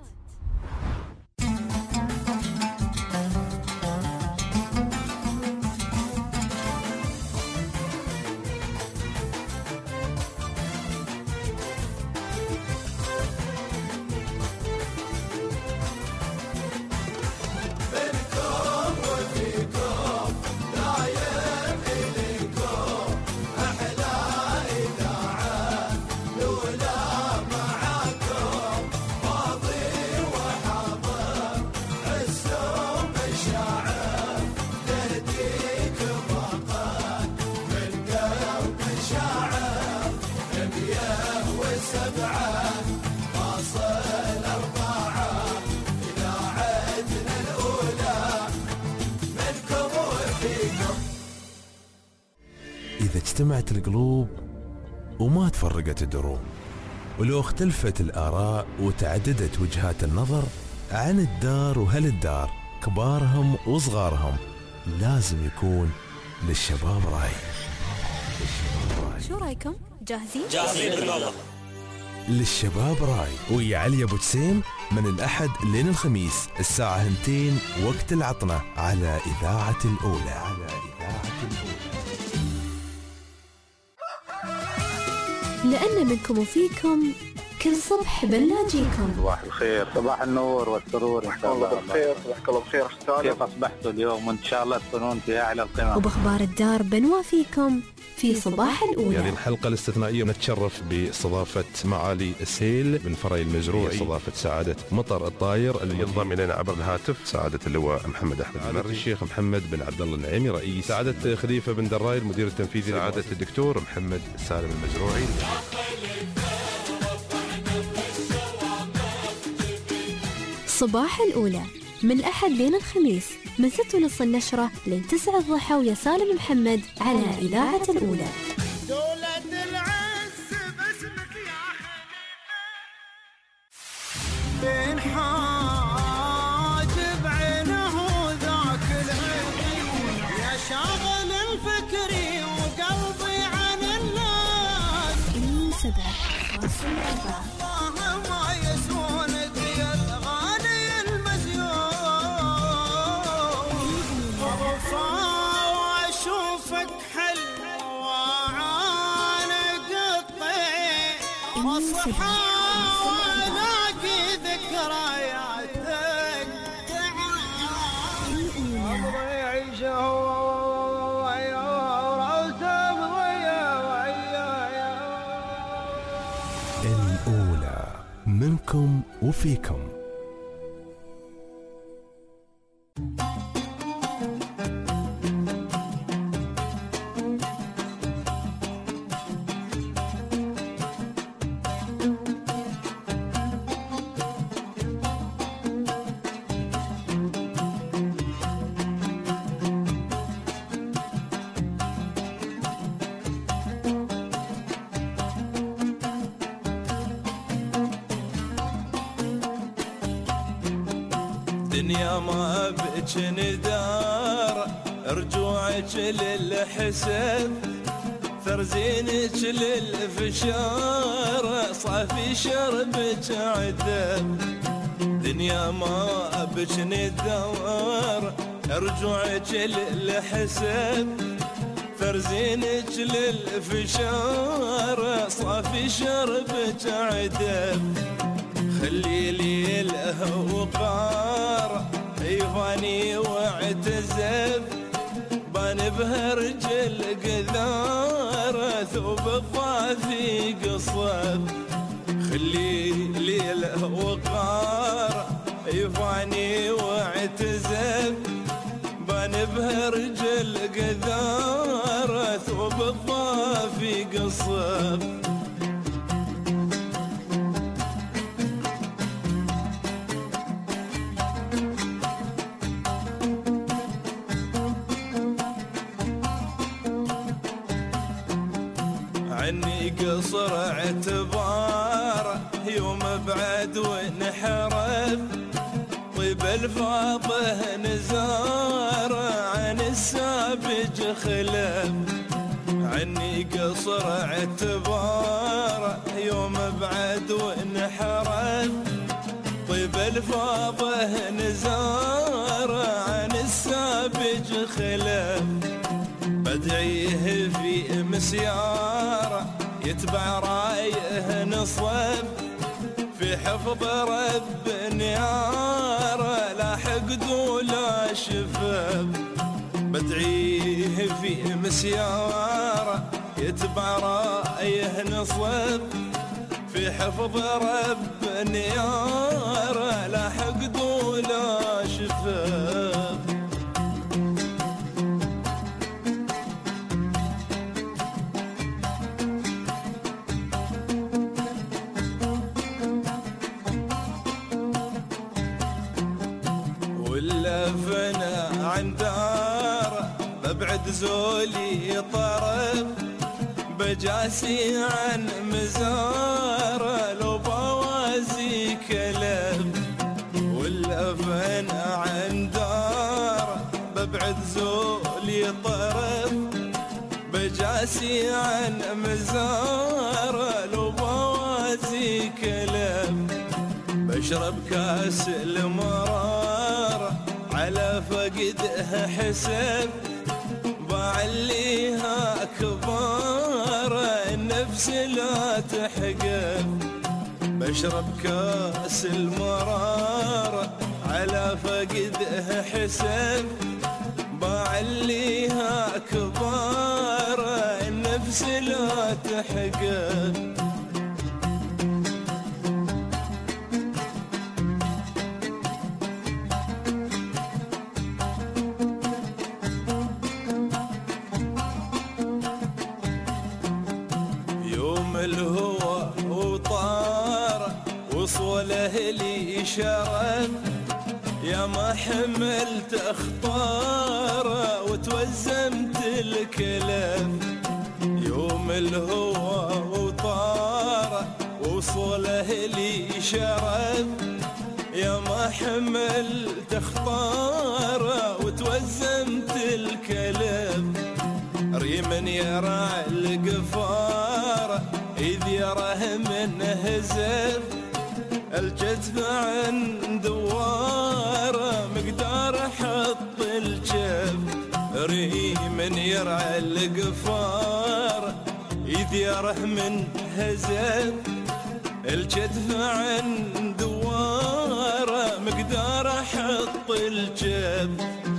Speaker 6: إذا اجتمعت القلوب وما تفرقت الدروب، ولو اختلفت الآراء وتعددت وجهات النظر عن الدار وهل الدار كبارهم وصغارهم، لازم يكون للشباب رأي.
Speaker 1: شو رأيكم؟ جاهزين؟
Speaker 4: جاهزين بالله.
Speaker 6: للشباب رأي ويا علي أبو جسيم من الأحد لين الخميس الساعة 2 وقت العطنة على إذاعة الأولى.
Speaker 1: لأن منكم وفيكم كل صبح بنلاقيكم.
Speaker 15: صباح الخير، صباح النور والسرور إن شاء الله.
Speaker 16: بالخير، صباحك الله بخير أستاذ.
Speaker 15: كيف أصبحتوا اليوم؟ وإن شاء الله تكونون في أعلى القمم.
Speaker 1: وبأخبار الدار بنوافيكم في صباح الأولى.
Speaker 17: هذه الحلقة الاستثنائية نتشرف باستضافة معالي السيل بن فري المزروعي، استضافة سعادة مطر الطاير اللي ينضم إلينا عبر الهاتف سعادة اللواء محمد أحمد المري، الشيخ محمد بن عبد الله النعيمي رئيس، سعادة خليفة بن دراي المدير التنفيذي، سعادة الدكتور محمد سالم المزروعي.
Speaker 1: صباح الأولى من الأحد لين الخميس من 6:30 النشرة لين 9 الضحى ويا سالم محمد على إذاعة الأولى.
Speaker 12: دولة العز باسمك يا حبيبي، بين حاجب عينه ذاك العين، يا شاغل الفكري وقلبي عن الناس.
Speaker 1: 7.4
Speaker 6: الأولى منكم وفيكم.
Speaker 18: دنيا ما بك ندار، رجوعك للحساب، فرزينك للفشار، صافي شربك عذاب. دنيا ما بك ندار، رجوعك للحساب، فرزينك للفشار، صافي شربك عذاب. خلي لي الهوقار يفاني واعتزب، بان بهرج القذار، ثوب الضافي قصب. خلي لي الهوقار يفاني واعتزب، بان بهرج القذار، ثوب الضافي قصب. عني قصر اعتبار يوم بعد ونحرف، طيب الفاضه نزار عن السابج خلف. عني قصر اعتبار يوم بعد وانحرف طيب الفاظه نزار عن السابج خلف بدعيه في مسيار يتبع رايه نصب في حفظ رب نيار لا حقد ولا شفاف بدعيه في مسيار يتبع رايه نصب في حفظ رب نيار لا حقد ولا شفاف ولا فنا عن دار ببعد زولي طرف بجاسي عن مزار لو بوازي كلف ولا فنا عن دار ببعد زولي طرف بجاسي عن مزار لو بوازي كلف بشرب كاس المرار على فقده حسب بعليها كبار النفس لا تحقف بشرب كاس المرار على فقده حسب بعليها كبار النفس لا تحقف الهوى وطار وصوله لي شرف يا ما حملت اخطار وتوزمت الكلف يوم الهوى وطار وصوله لي شرف يا ما حملت اخطار وتوزمت الكلف ريمن يرى القفار إذ يراه من هزف الجذب عن دوار مقدار حط الجف ريمن يرى القفار إذ يراه من هزف الجذب عن دوار مقدار حط الجف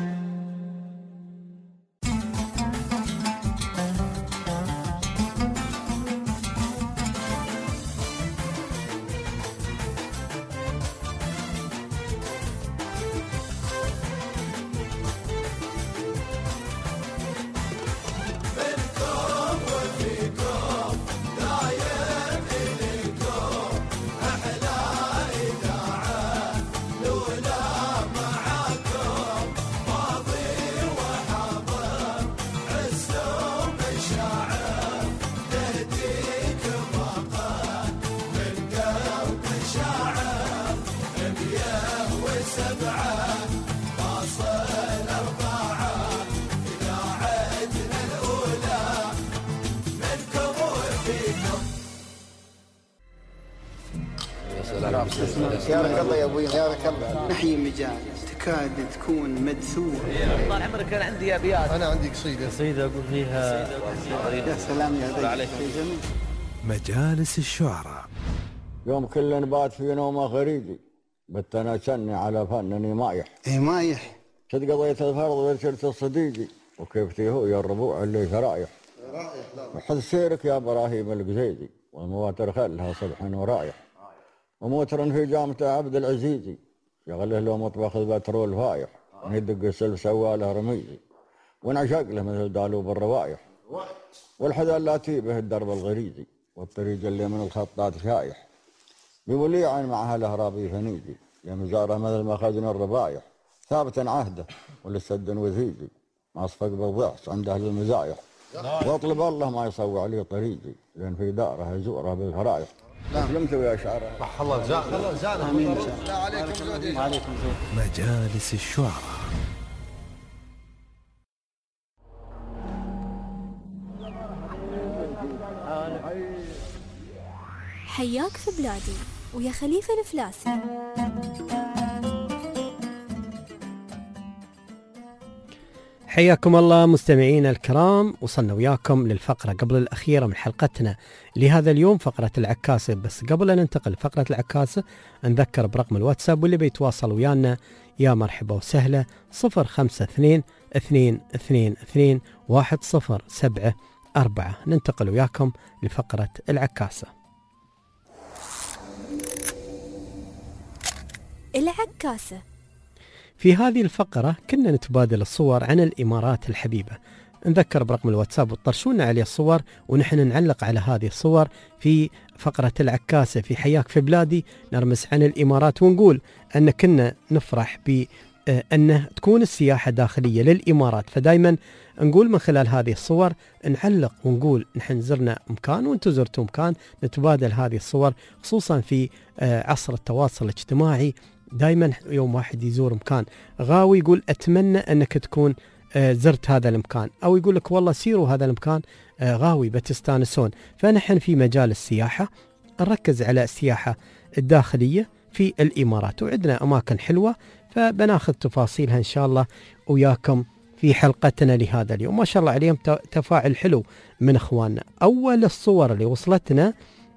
Speaker 19: يارك الله يا ابوي يارك الله نحيي مجال تكاد تكون مدسوه.
Speaker 20: طال عمرك كان عندي ابيات.
Speaker 3: انا عندي قصيده اقول فيها
Speaker 19: يا سلام يا ذي
Speaker 6: مجالس الشعراء.
Speaker 21: يوم كل نبات في نومه غريزي بتناشني على فنني مايح.
Speaker 19: مايح
Speaker 21: شد قضيت الفرض ورشلت الصديقي وكيف تيهو يا الربوع اللي شرايح. وحذ سيرك يا ابراهيم القزيزي والمواتر خلها صبح ورايح. وموتر في جامعة عبد العزيزي شغله له مطبخ البترول فايح ويدق السلف سواله رميزي ونعشق له مثل دالوب الروايح والحذا اللاتي به الدرب الغريزي والطريق اللي من الخطات شايح بوليعا مع الاهرابي فنيزي يا مزاره مثل مخازن الربايح ثابتا عهده ولسد وزيزي ما اصفق بالضعف عند اهل المزايح واطلب الله ما يصوع لي طريقي لان في داره ازوره بالفرايح. سلمت يا شعراء.
Speaker 3: صح الله جزانا.
Speaker 19: امين.
Speaker 3: لا عليكم
Speaker 19: وعليكم
Speaker 6: مجالس الشعراء.
Speaker 1: حياك في بلادي ويا خليفة الفلاسي.
Speaker 2: حياكم الله مستمعينا الكرام، وصلنا وياكم للفقرة قبل الأخيرة من حلقتنا لهذا اليوم، فقرة العكاسة. بس قبل أن ننتقل لفقرة العكاسة نذكر برقم الواتساب، واللي بيتواصل ويانا يا مرحبا وسهلا 0522221074. ننتقل وياكم لفقرة العكاسة.
Speaker 1: العكاسة.
Speaker 2: في هذه الفقرة كنا نتبادل الصور عن الإمارات الحبيبة. نذكر برقم الواتساب وتطرشونا عليه الصور، ونحن نعلق على هذه الصور في فقرة العكاسة في حياك في بلادي، نرمس عن الإمارات ونقول أن كنا نفرح بأنه تكون السياحة داخلية للإمارات. فدايما نقول من خلال هذه الصور نعلق ونقول نحن زرنا مكان وانتم زرتوا مكان، نتبادل هذه الصور، خصوصا في عصر التواصل الاجتماعي. دايما يوم واحد يزور مكان غاوي يقول أتمنى أنك تكون زرت هذا المكان، أو يقول لك والله سيروا هذا المكان غاوي بتستانسون. فنحن في مجال السياحة نركز على السياحة الداخلية في الإمارات، وعندنا أماكن حلوة فبناخذ تفاصيلها إن شاء الله وياكم في حلقتنا لهذا اليوم. ما شاء الله عليهم تفاعل حلو من أخواننا. أول الصور اللي وصلتنا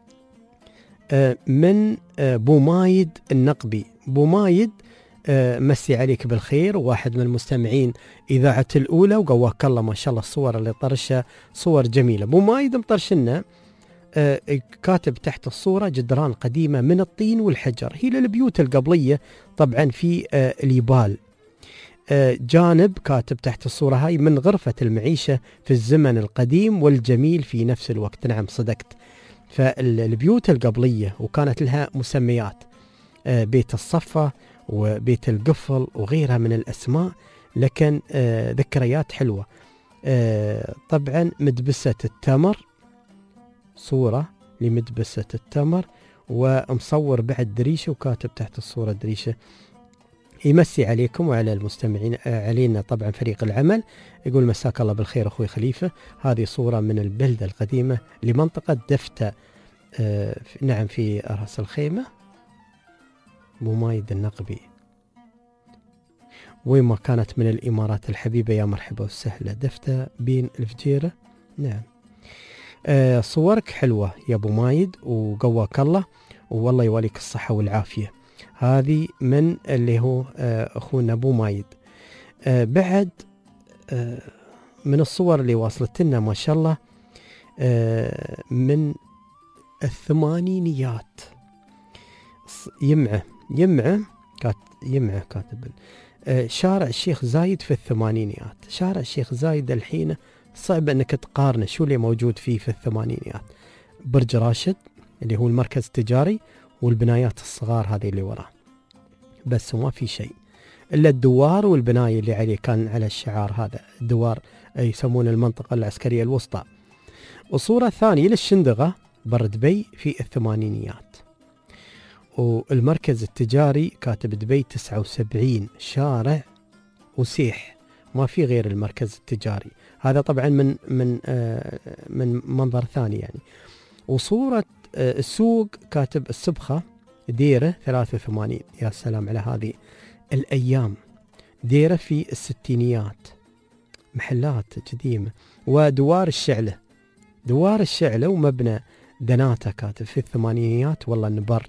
Speaker 2: من بومايد النقبي. بومايد مسي عليك بالخير، وواحد من المستمعين إذاعة الأولى، وقواك الله ما شاء الله الصور اللي طرشها صور جميلة. بومايد مطرشنا كاتب تحت الصورة جدران قديمة من الطين والحجر، هي للبيوت القبلية طبعا في اليبال. جانب كاتب تحت الصورة هاي من غرفة المعيشة في الزمن القديم والجميل في نفس الوقت. نعم صدقت، فالبيوت القبلية وكانت لها مسميات، بيت الصفة وبيت القفل وغيرها من الأسماء، لكن ذكريات حلوة. طبعا مدبسة التمر، صورة لمدبسة التمر، ومصور بعد دريشة وكاتب تحت الصورة دريشة. يمسي عليكم وعلى المستمعين، علينا طبعا فريق العمل. يقول مساك الله بالخير أخوي خليفة، هذه صورة من البلدة القديمة لمنطقة دفتة، نعم في رأس الخيمة بومايد النقبي، وما كانت من الإمارات الحبيبة. يا مرحبا وسهلا دفتة بين الفجيرة. نعم صورك حلوة يا بومايد وقواك الله، والله يواليك الصحة والعافية. هذه من اللي هو أخونا بومايد. بعد من الصور اللي واصلت لنا ما شاء الله من الثمانينيات. يمعة كاتب شارع الشيخ زايد في الثمانينيات. شارع الشيخ زايد الحين صعب أنك تقارنه شو اللي موجود فيه في الثمانينيات. برج راشد اللي هو المركز التجاري والبنايات الصغار هذه اللي وراه، بس ما في شيء إلا الدوار والبناية اللي عليه كان على الشعار هذا الدوار، يسمون المنطقة العسكرية الوسطى. وصورة ثانية للشندقة بر دبي في الثمانينيات، والمركز التجاري كاتب دبي 79 شارع وسيح، ما في غير المركز التجاري هذا طبعا من منظر ثاني يعني. وصورة السوق كاتب السبخة ديرة 83. يا سلام على هذه الأيام، ديرة في الستينيات، محلات قديمة. ودوار الشعلة ومبنى دناتا كاتب في الثمانينيات، والله نبر.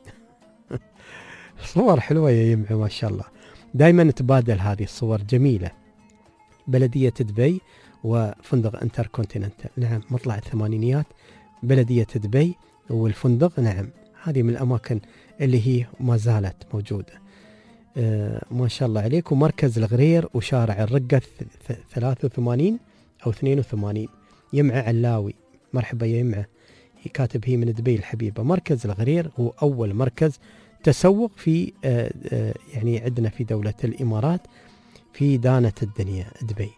Speaker 2: صور حلوة يا يمعة ما شاء الله، دايما نتبادل هذه الصور جميلة. بلدية دبي وفندق انتركونتيننتال، نعم مطلع الثمانينيات بلدية دبي والفندق، نعم هذه من الأماكن اللي هي ما زالت موجودة. ما شاء الله عليك. ومركز الغرير وشارع الرقة 83 أو 82. يمعة علاوي، مرحبا يا يمعة، كاتب هي من دبي الحبيبة. مركز الغرير هو أول مركز تسوق في يعني عندنا في دولة الإمارات في دانة الدنيا دبي.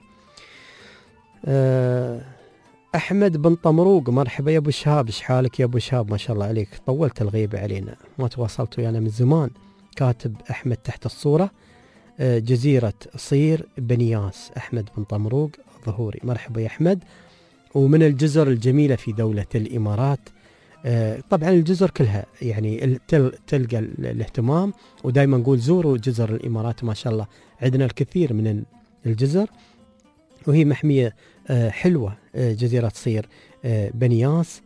Speaker 2: أحمد بن طمروق، مرحبا يا أبو شهاب، إيش حالك يا أبو شهاب؟ ما شاء الله عليك، طولت الغيبة علينا، ما تواصلت ويانا من زمان. كاتب أحمد تحت الصورة جزيرة صير بنياس، أحمد بن طمروق ظهوري، مرحبا يا أحمد. ومن الجزر الجميلة في دولة الإمارات طبعا الجزر كلها يعني تلقى الاهتمام، ودائما نقول زوروا جزر الإمارات، ما شاء الله عندنا الكثير من الجزر، وهي محمية حلوة. جزيرة صير بنياس،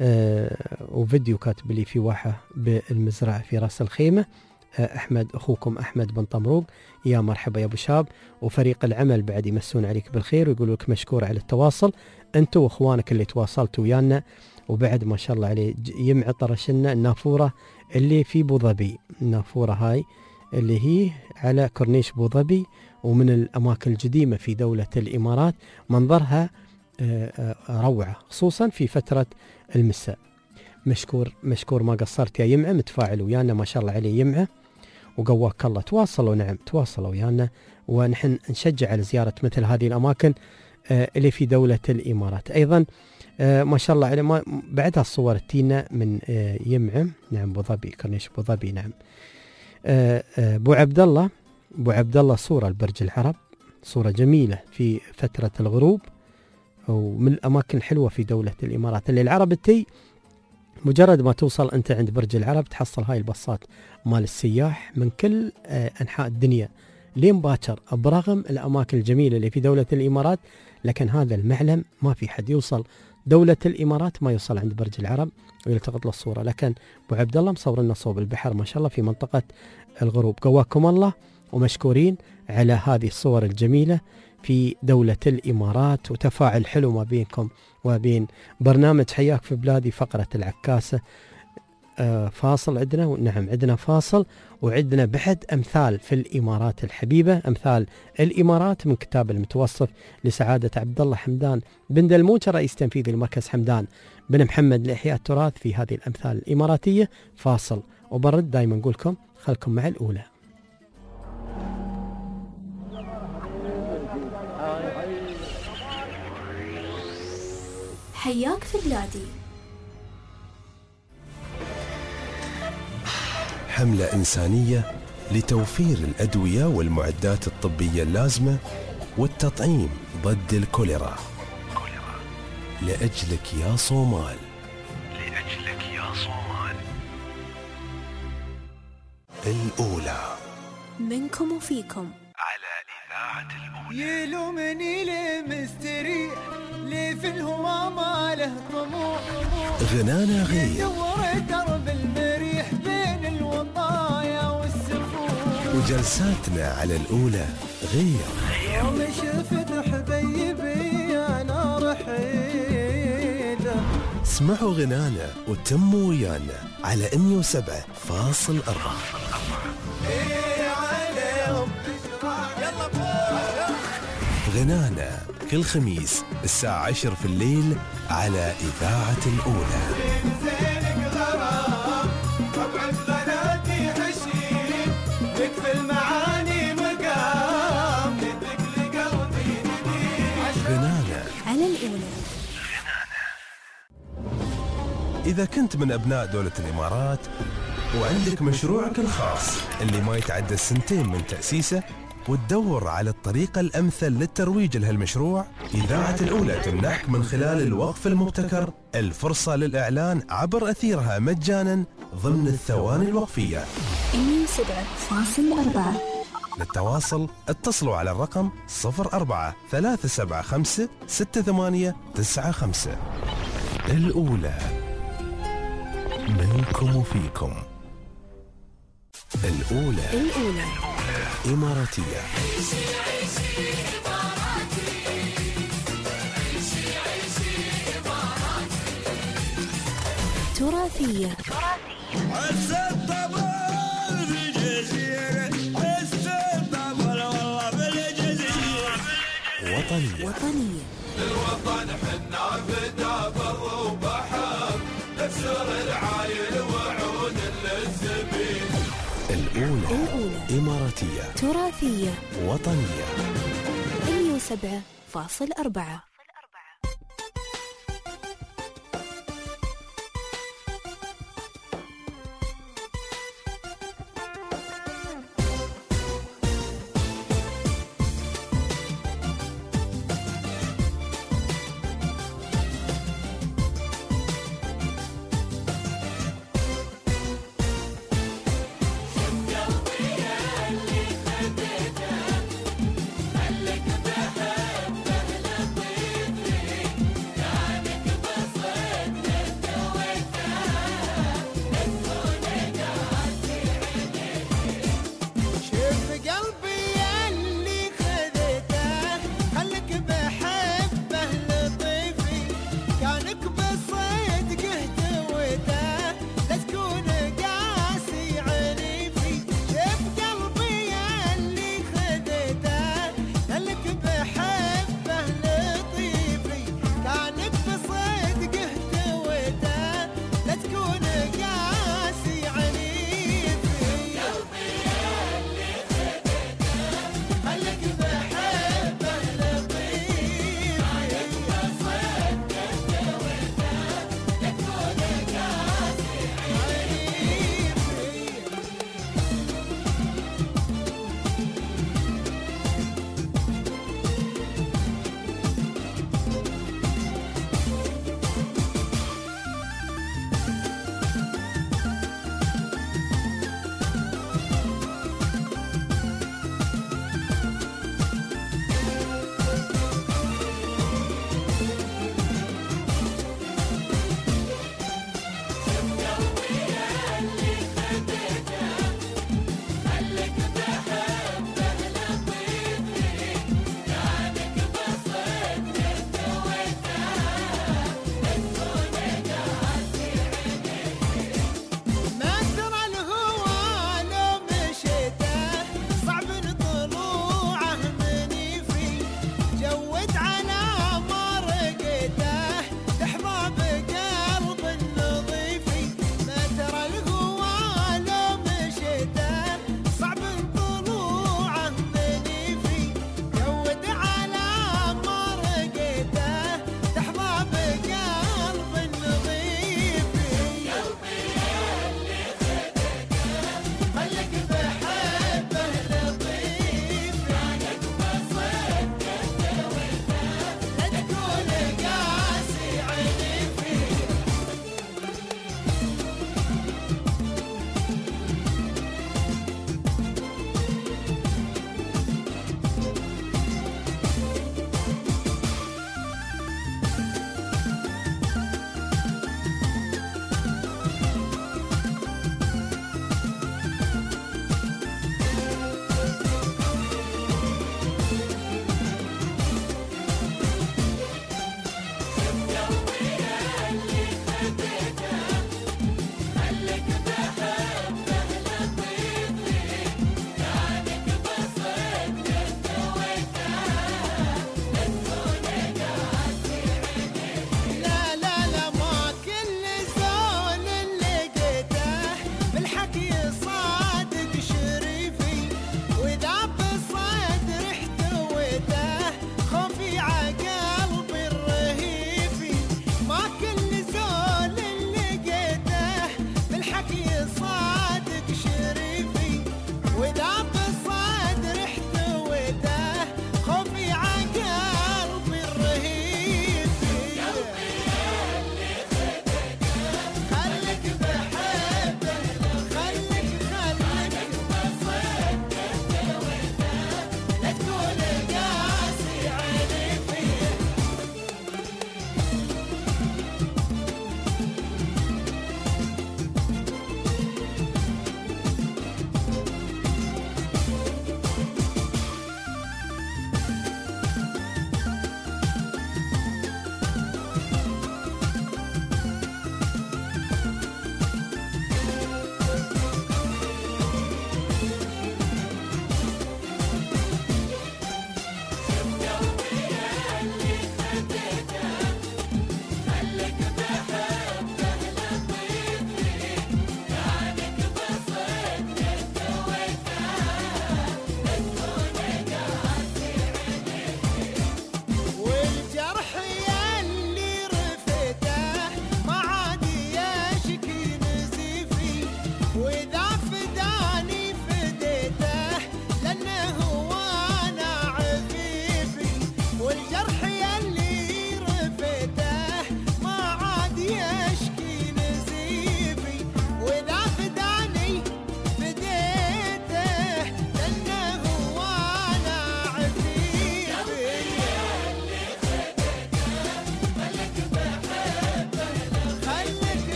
Speaker 2: وفيديو كاتب لي في واحة بالمزرعة في راس الخيمة. أحمد أخوكم أحمد بن طمروق، يا مرحبا يا أبو شاب، وفريق العمل بعد يمسون عليك بالخير ويقولوا لك مشكور على التواصل، أنتوا وإخوانك اللي تواصلتوا ويانا، وبعد ما شاء الله عليه يمع طرشنا النافورة اللي في أبو ظبي. النافورة هاي اللي هي على كورنيش أبو ظبي، ومن الأماكن القديمة في دولة الإمارات، منظرها روعة خصوصا في فترة المساء. مشكور ما قصرت يا يمعة، متفاعل ويانا ما شاء الله عليه يمعة، وقواك الله. تواصلوا، نعم تواصلوا ويانا، ونحن نشجع على زيارة مثل هذه الأماكن اللي في دولة الإمارات. أيضا ما شاء الله عليه بعدها الصور تينا من يمعة، نعم أبو ظبي، كورنيش أبو ظبي، نعم. أبو عبد الله صورة البرج العرب، صورة جميلة في فترة الغروب، ومن الأماكن الحلوة في دولة الإمارات. اللي العرب التي مجرد ما توصل أنت عند برج العرب تحصل هاي البصات مال السياح من كل أنحاء الدنيا لين باكر، برغم الأماكن الجميلة اللي في دولة الإمارات، لكن هذا المعلم ما في حد يوصل دولة الإمارات ما يوصل عند برج العرب ويلتقط له الصورة. لكن أبو عبد الله مصور لنا صوب البحر ما شاء الله في منطقة الغروب. قواكم الله ومشكورين على هذه الصور الجميلة في دولة الإمارات، وتفاعل حلو ما بينكم وبين برنامج حياك في بلادي فقرة العكاسة. فاصل عندنا، نعم عندنا فاصل، وعندنا بعد أمثال في الإمارات الحبيبة، أمثال الإمارات من كتاب المتوصف لسعادة عبد الله حمدان بن دلموت، رئيس تنفيذي لمركز حمدان بن محمد لإحياء التراث في هذه الأمثال الإماراتية. فاصل وبرد، دايما نقول لكم خلكم مع الأولى.
Speaker 1: حياك في بلادي،
Speaker 6: حملة إنسانية لتوفير الأدوية والمعدات الطبية اللازمة والتطعيم ضد الكوليرا. لأجلك يا صومال، لأجلك يا صومال. الأولى
Speaker 1: منكم وفيكم
Speaker 6: على إذاعة الأولى.
Speaker 12: يلومني ليه مستريح، ليه في الهوى ما له طموح،
Speaker 6: غنانا غير
Speaker 12: يدور درب المريح بين الوطايا والسفوح،
Speaker 6: وجلساتنا على الأولى غير.
Speaker 12: يوم شفت حبيبي أنا رحيله.
Speaker 6: اسمعوا غنانا وتموا ويانا على 107.4. غنانا كل خميس الساعة 10 في الليل على إذاعة الأولى. غنانا
Speaker 1: على الأولى.
Speaker 6: إذا كنت من أبناء دولة الإمارات وعندك مشروعك الخاص اللي ما يتعدى السنتين من تأسيسه، وتدور على الطريقة الأمثل للترويج لهالمشروع، إذاعة الأولى تمنحك من خلال الوقف المبتكر الفرصة للإعلان عبر أثيرها مجانا ضمن الثواني الوقفية.
Speaker 1: 107.4.
Speaker 6: للتواصل اتصلوا على الرقم 04-375-6895. الأولى منكم وفيكم. الأولى إماراتية.
Speaker 1: تراثية.
Speaker 18: حس الطبل في الجزيرة، حس الطبل والله بالجزيرة.
Speaker 1: وطنية.
Speaker 18: الوطن حنا فدا بر وبحر، نكسر العايل وعود للزبين.
Speaker 6: الأولى إماراتية
Speaker 1: تراثية
Speaker 6: وطنية.
Speaker 1: 107.4.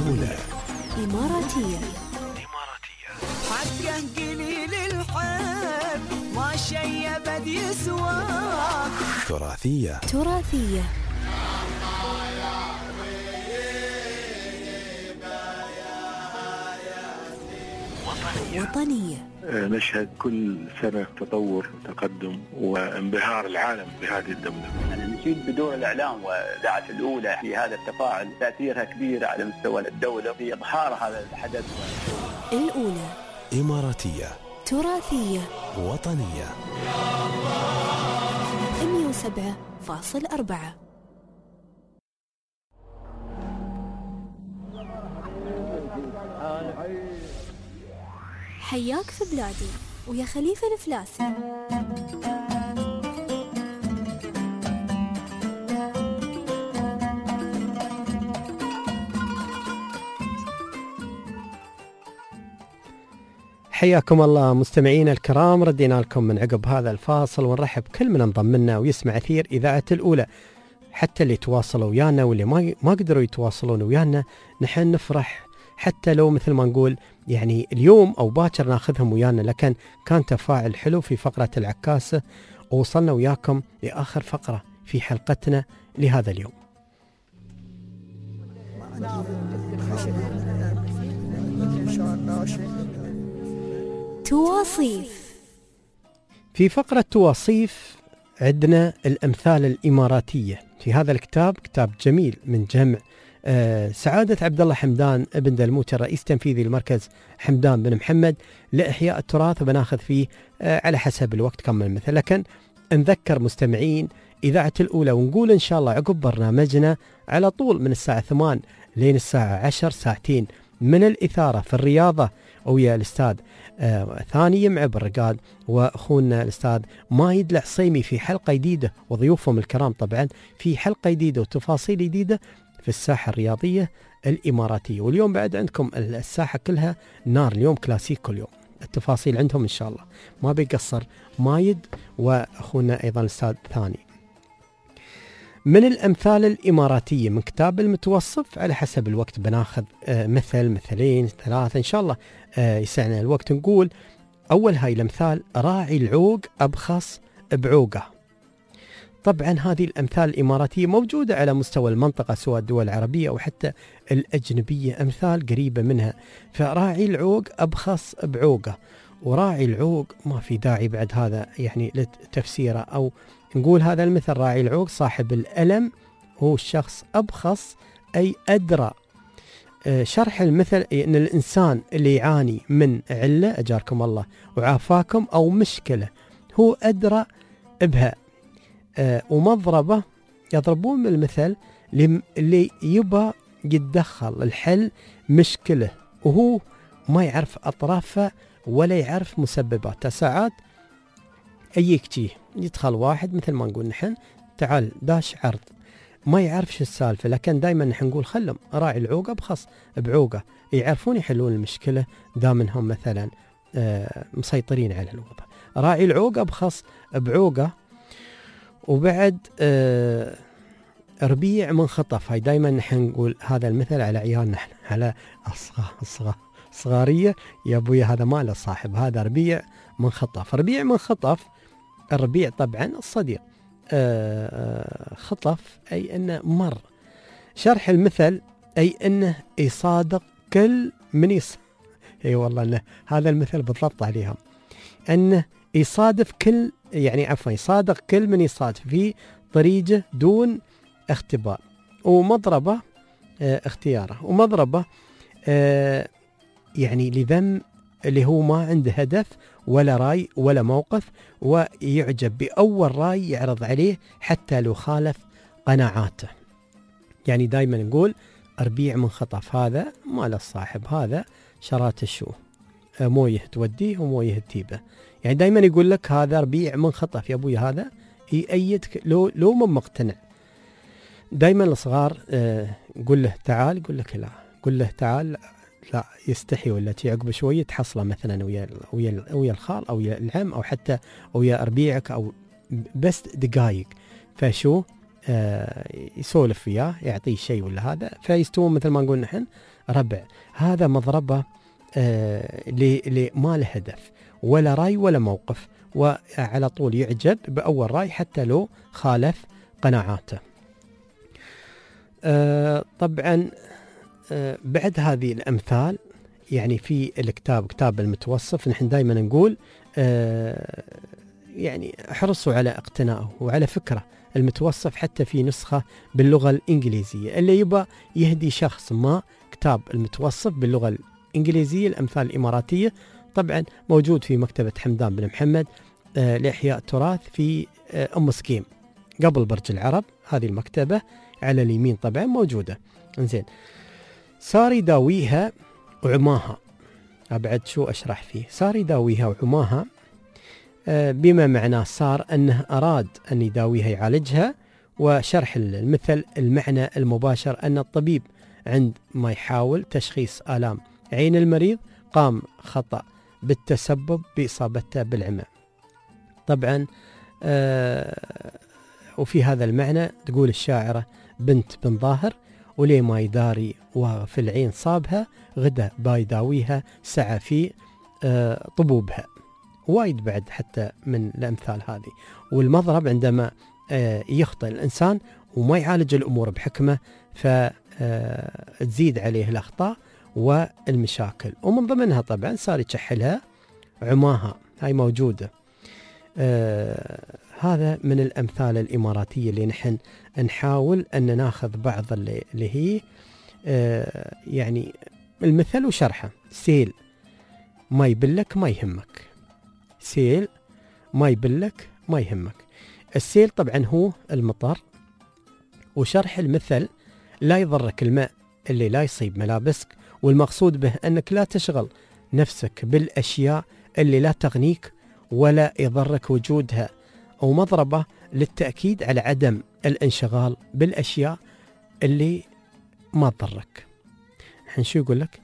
Speaker 6: الأولى.
Speaker 1: إماراتية.
Speaker 12: حقه قليل الحب ما شي ابد يسوى.
Speaker 6: تراثية.
Speaker 1: تراثية. وطنية.
Speaker 5: نشهد كل سنة تطور وتقدم وانبهار العالم بهذه الدولة.
Speaker 22: نشيد بدور الإعلام والإذاعة الأولى في هذا التفاعل تأثيرها كبير على مستوى الدولة في إظهار هذا الحدث.
Speaker 1: الأولى
Speaker 6: إماراتية.
Speaker 1: تراثية.
Speaker 6: وطنية.
Speaker 1: 107.4. حياك في بلادي ويا خليفة الفلاسي.
Speaker 2: حياكم الله مستمعين الكرام، ردينا لكم من عقب هذا الفاصل ونرحب كل من انضم لنا ويسمع أثير إذاعة الأولى، حتى اللي تواصلوا ويانا واللي ما قدروا يتواصلون ويانا. نحن نفرح حتى لو مثل ما نقول يعني اليوم أو باكر ناخذهم ويانا، لكن كان تفاعل حلو في فقرة العكاسة ووصلنا وياكم لآخر فقرة في حلقتنا لهذا اليوم.
Speaker 1: تواصيف.
Speaker 2: في فقرة تواصيف عندنا الأمثال الإماراتية في هذا الكتاب، كتاب جميل من جمع سعادة عبد الله حمدان ابن دلموت الرئيس التنفيذي لمركز حمدان بن محمد لإحياء التراث، وبناخذ فيه على حسب الوقت كم من مثل. لكن نذكر مستمعين إذاعة الأولى ونقول إن شاء الله عقب برنامجنا على طول من الساعة 8 لين الساعة 10 ساعتين من الإثارة في الرياضة ويا الأستاذ ثاني يمع بالرقاد وأخونا الأستاذ مايد العصيمي في حلقة جديدة وضيوفهم الكرام طبعا في حلقة جديدة وتفاصيل جديدة في الساحة الرياضية الإماراتية. واليوم بعد عندكم الساحة كلها نار، اليوم كلاسيكو، اليوم التفاصيل عندهم إن شاء الله ما بيقصر مايد وأخونا أيضا الأستاذ ثاني. من الأمثال الإماراتية من كتاب المتوصف على حسب الوقت بناخذ مثل مثلين ثلاثة إن شاء الله يسعنا الوقت. نقول أول هاي الأمثال: راعي العوق أبخص بعوقه. طبعا هذه الأمثال الإماراتية موجودة على مستوى المنطقة سواء الدول العربية أو حتى الأجنبية، أمثال قريبة منها. فراعي العوق أبخص بعوقه، وراعي العوق ما في داعي بعد هذا يعني لتفسيره، أو نقول هذا المثل: راعي العوق صاحب الألم هو الشخص أبخص أي أدرى. شرح المثل أن الإنسان اللي يعاني من علة أجاركم الله وعافاكم أو مشكلة هو أدرى بها. ومضربة يضربون من المثل اللي يبى يتدخل الحل مشكلة وهو ما يعرف أطرافها ولا يعرف مسبباتها. ساعات أيك يدخل واحد مثل ما نقول نحن تعال داش عرض ما يعرف شو السالفة، لكن دايما نحن نقول خلهم راعي العوقة بخص بعوقة، يعرفون يحلون المشكلة دامنهم مثلا مسيطرين على الوضع. راعي العوقة بخص بعوقة. وبعد ربيع من خطف، هاي دايما نحن نقول هذا المثل على عيالنا نحن، على صغارية يا ابويا هذا ما له صاحب، هذا ربيع من خطف. ربيع من خطف، الربيع طبعا الصديق، خطف أي أنه مر. شرح المثل أي أنه يصادق كل من أي والله أنه هذا المثل بالضبط عليهم، أنه يصادف كل يعني عفوا يصادق كل من يصادف في طريقه دون اختبار. ومضربة اختياره، ومضربة يعني لذم اللي هو ما عنده هدف ولا راي ولا موقف، ويعجب بأول راي يعرض عليه حتى لو خالف قناعاته. يعني دايما نقول ربيع من خطف، هذا ما له صاحب، هذا شرات الشو مويه توديه ومويه تجيبه. يعني دايما يقول لك هذا ربيع من خطف يا ابوي، هذا يأيدك لو ما مقتنع. دايما الصغار قل له تعال، يقول لك لا، قل له تعال لا يستحي، ولا عقب شويه تحصله مثلا ويا الخال او ويا العم او حتى ويا ربيعك او بس دقايق، فشو يسولف وياه يعطيه شيء ولا هذا، فيستوون مثل ما نقول نحن ربع. هذا مضربة ما له هدف ولا رأي ولا موقف، وعلى طول يعجب بأول رأي حتى لو خالف قناعاته. طبعا بعد هذه الأمثال يعني في الكتاب كتاب المتوصف نحن دائما نقول يعني احرصوا على اقتنائه. وعلى فكرة المتوصف حتى في نسخة باللغة الإنجليزية، اللي يبقى يهدي شخص ما كتاب المتوصف باللغة الإنجليزية الأمثال الإماراتية طبعا موجود في مكتبة حمدان بن محمد لإحياء التراث في أم سكيم قبل برج العرب. هذه المكتبة على اليمين طبعا موجودة. انزين، صار يداويها وعماها. أبعد شو أشرح فيه. صار يداويها وعماها بما معناه صار أنه أراد أن يداويها يعالجها. وشرح المثل المعنى المباشر أن الطبيب عند ما يحاول تشخيص آلام عين المريض قام خطأ بالتسبب بإصابته بالعمى. طبعا وفي هذا المعنى تقول الشاعرة بنت بن ظاهر وليه ما يداري وفي العين صابها غدا بايداويها سعى في طبوبها. وايد بعد حتى من الأمثال هذه. والمضرب عندما يخطئ الإنسان وما يعالج الأمور بحكمة فتزيد عليه الأخطاء والمشاكل. ومن ضمنها طبعا صار يشحلها عماها، هاي موجودة. هذا من الأمثال الإماراتية اللي نحن نحاول أن ناخذ بعض اللي هي يعني المثل وشرحه. سيل ما يبلك ما يهمك. سيل ما يبلك ما يهمك. السيل طبعا هو المطر. وشرح المثل لا يضرك الماء اللي لا يصيب ملابسك، والمقصود به أنك لا تشغل نفسك بالأشياء اللي لا تغنيك ولا يضرك وجودها، أو مضربة للتأكيد على عدم الانشغال بالأشياء اللي ما تضرك. الحين شو يقول لك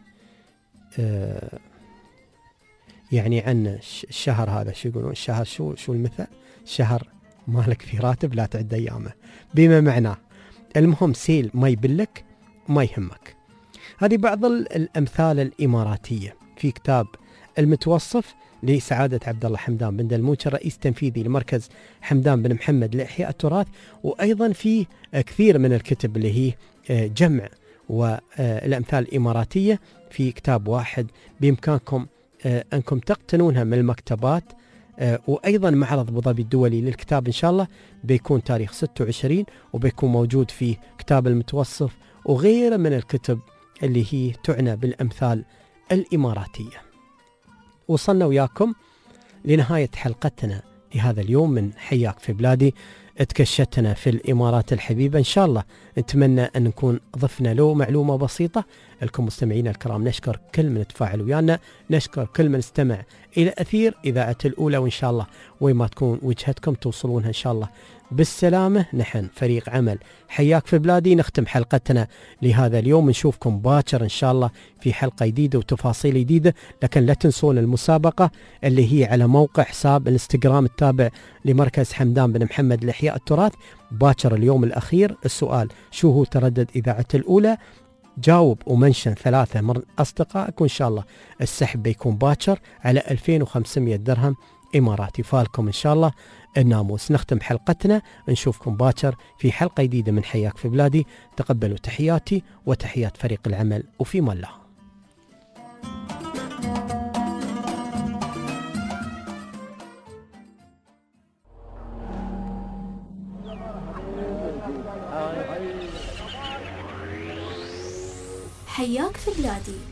Speaker 2: يعني عن الشهر هذا شو يقولون؟ الشهر شو المثل؟ شهر مالك في راتب لا تعد أيامه، بما معناه. المهم سيل ما يبلك ما يهمك. هذه بعض الأمثال الإماراتية في كتاب المتوصف لسعادة عبد الله حمدان بن دلموش الرئيس التنفيذي لمركز حمدان بن محمد لإحياء التراث. وأيضا في كثير من الكتب اللي هي جمع والأمثال الإماراتية في كتاب واحد بإمكانكم أنكم تقتنونها من المكتبات. وأيضا معرض أبو ظبي الدولي للكتاب إن شاء الله بيكون تاريخ 26 وبيكون موجود فيه كتاب المتوصف وغيره من الكتب اللي هي تعنى بالأمثال الإماراتية. وصلنا وياكم لنهاية حلقتنا لهذا اليوم من حياك في بلادي. تكشتنا في الإمارات الحبيبة، إن شاء الله نتمنى أن نكون ضفنا له معلومة بسيطة لكم مستمعينا الكرام. نشكر كل من تفاعل ويانا، نشكر كل من استمع إلى أثير إذاعة الأولى، وإن شاء الله وين ما تكون وجهتكم توصلونها إن شاء الله بالسلامة. نحن فريق عمل حياك في بلادي نختم حلقتنا لهذا اليوم. نشوفكم باكر إن شاء الله في حلقة جديدة وتفاصيل جديدة. لكن لا تنسون المسابقة اللي هي على موقع حساب الانستغرام التابع لمركز حمدان بن محمد لإحياء التراث. باكر اليوم الأخير. السؤال شو هو تردد إذاعة الأولى؟ جاوب ومنشن 3 من أصدقائك، وإن شاء الله السحب بيكون باكر على 2500 درهم إماراتي. فالكم إن شاء الله الناموس. نختم حلقتنا، نشوفكم باكر في حلقة جديدة من حياك في بلادي. تقبلوا تحياتي وتحيات فريق العمل، وفي من الله.
Speaker 1: حياك في بلادي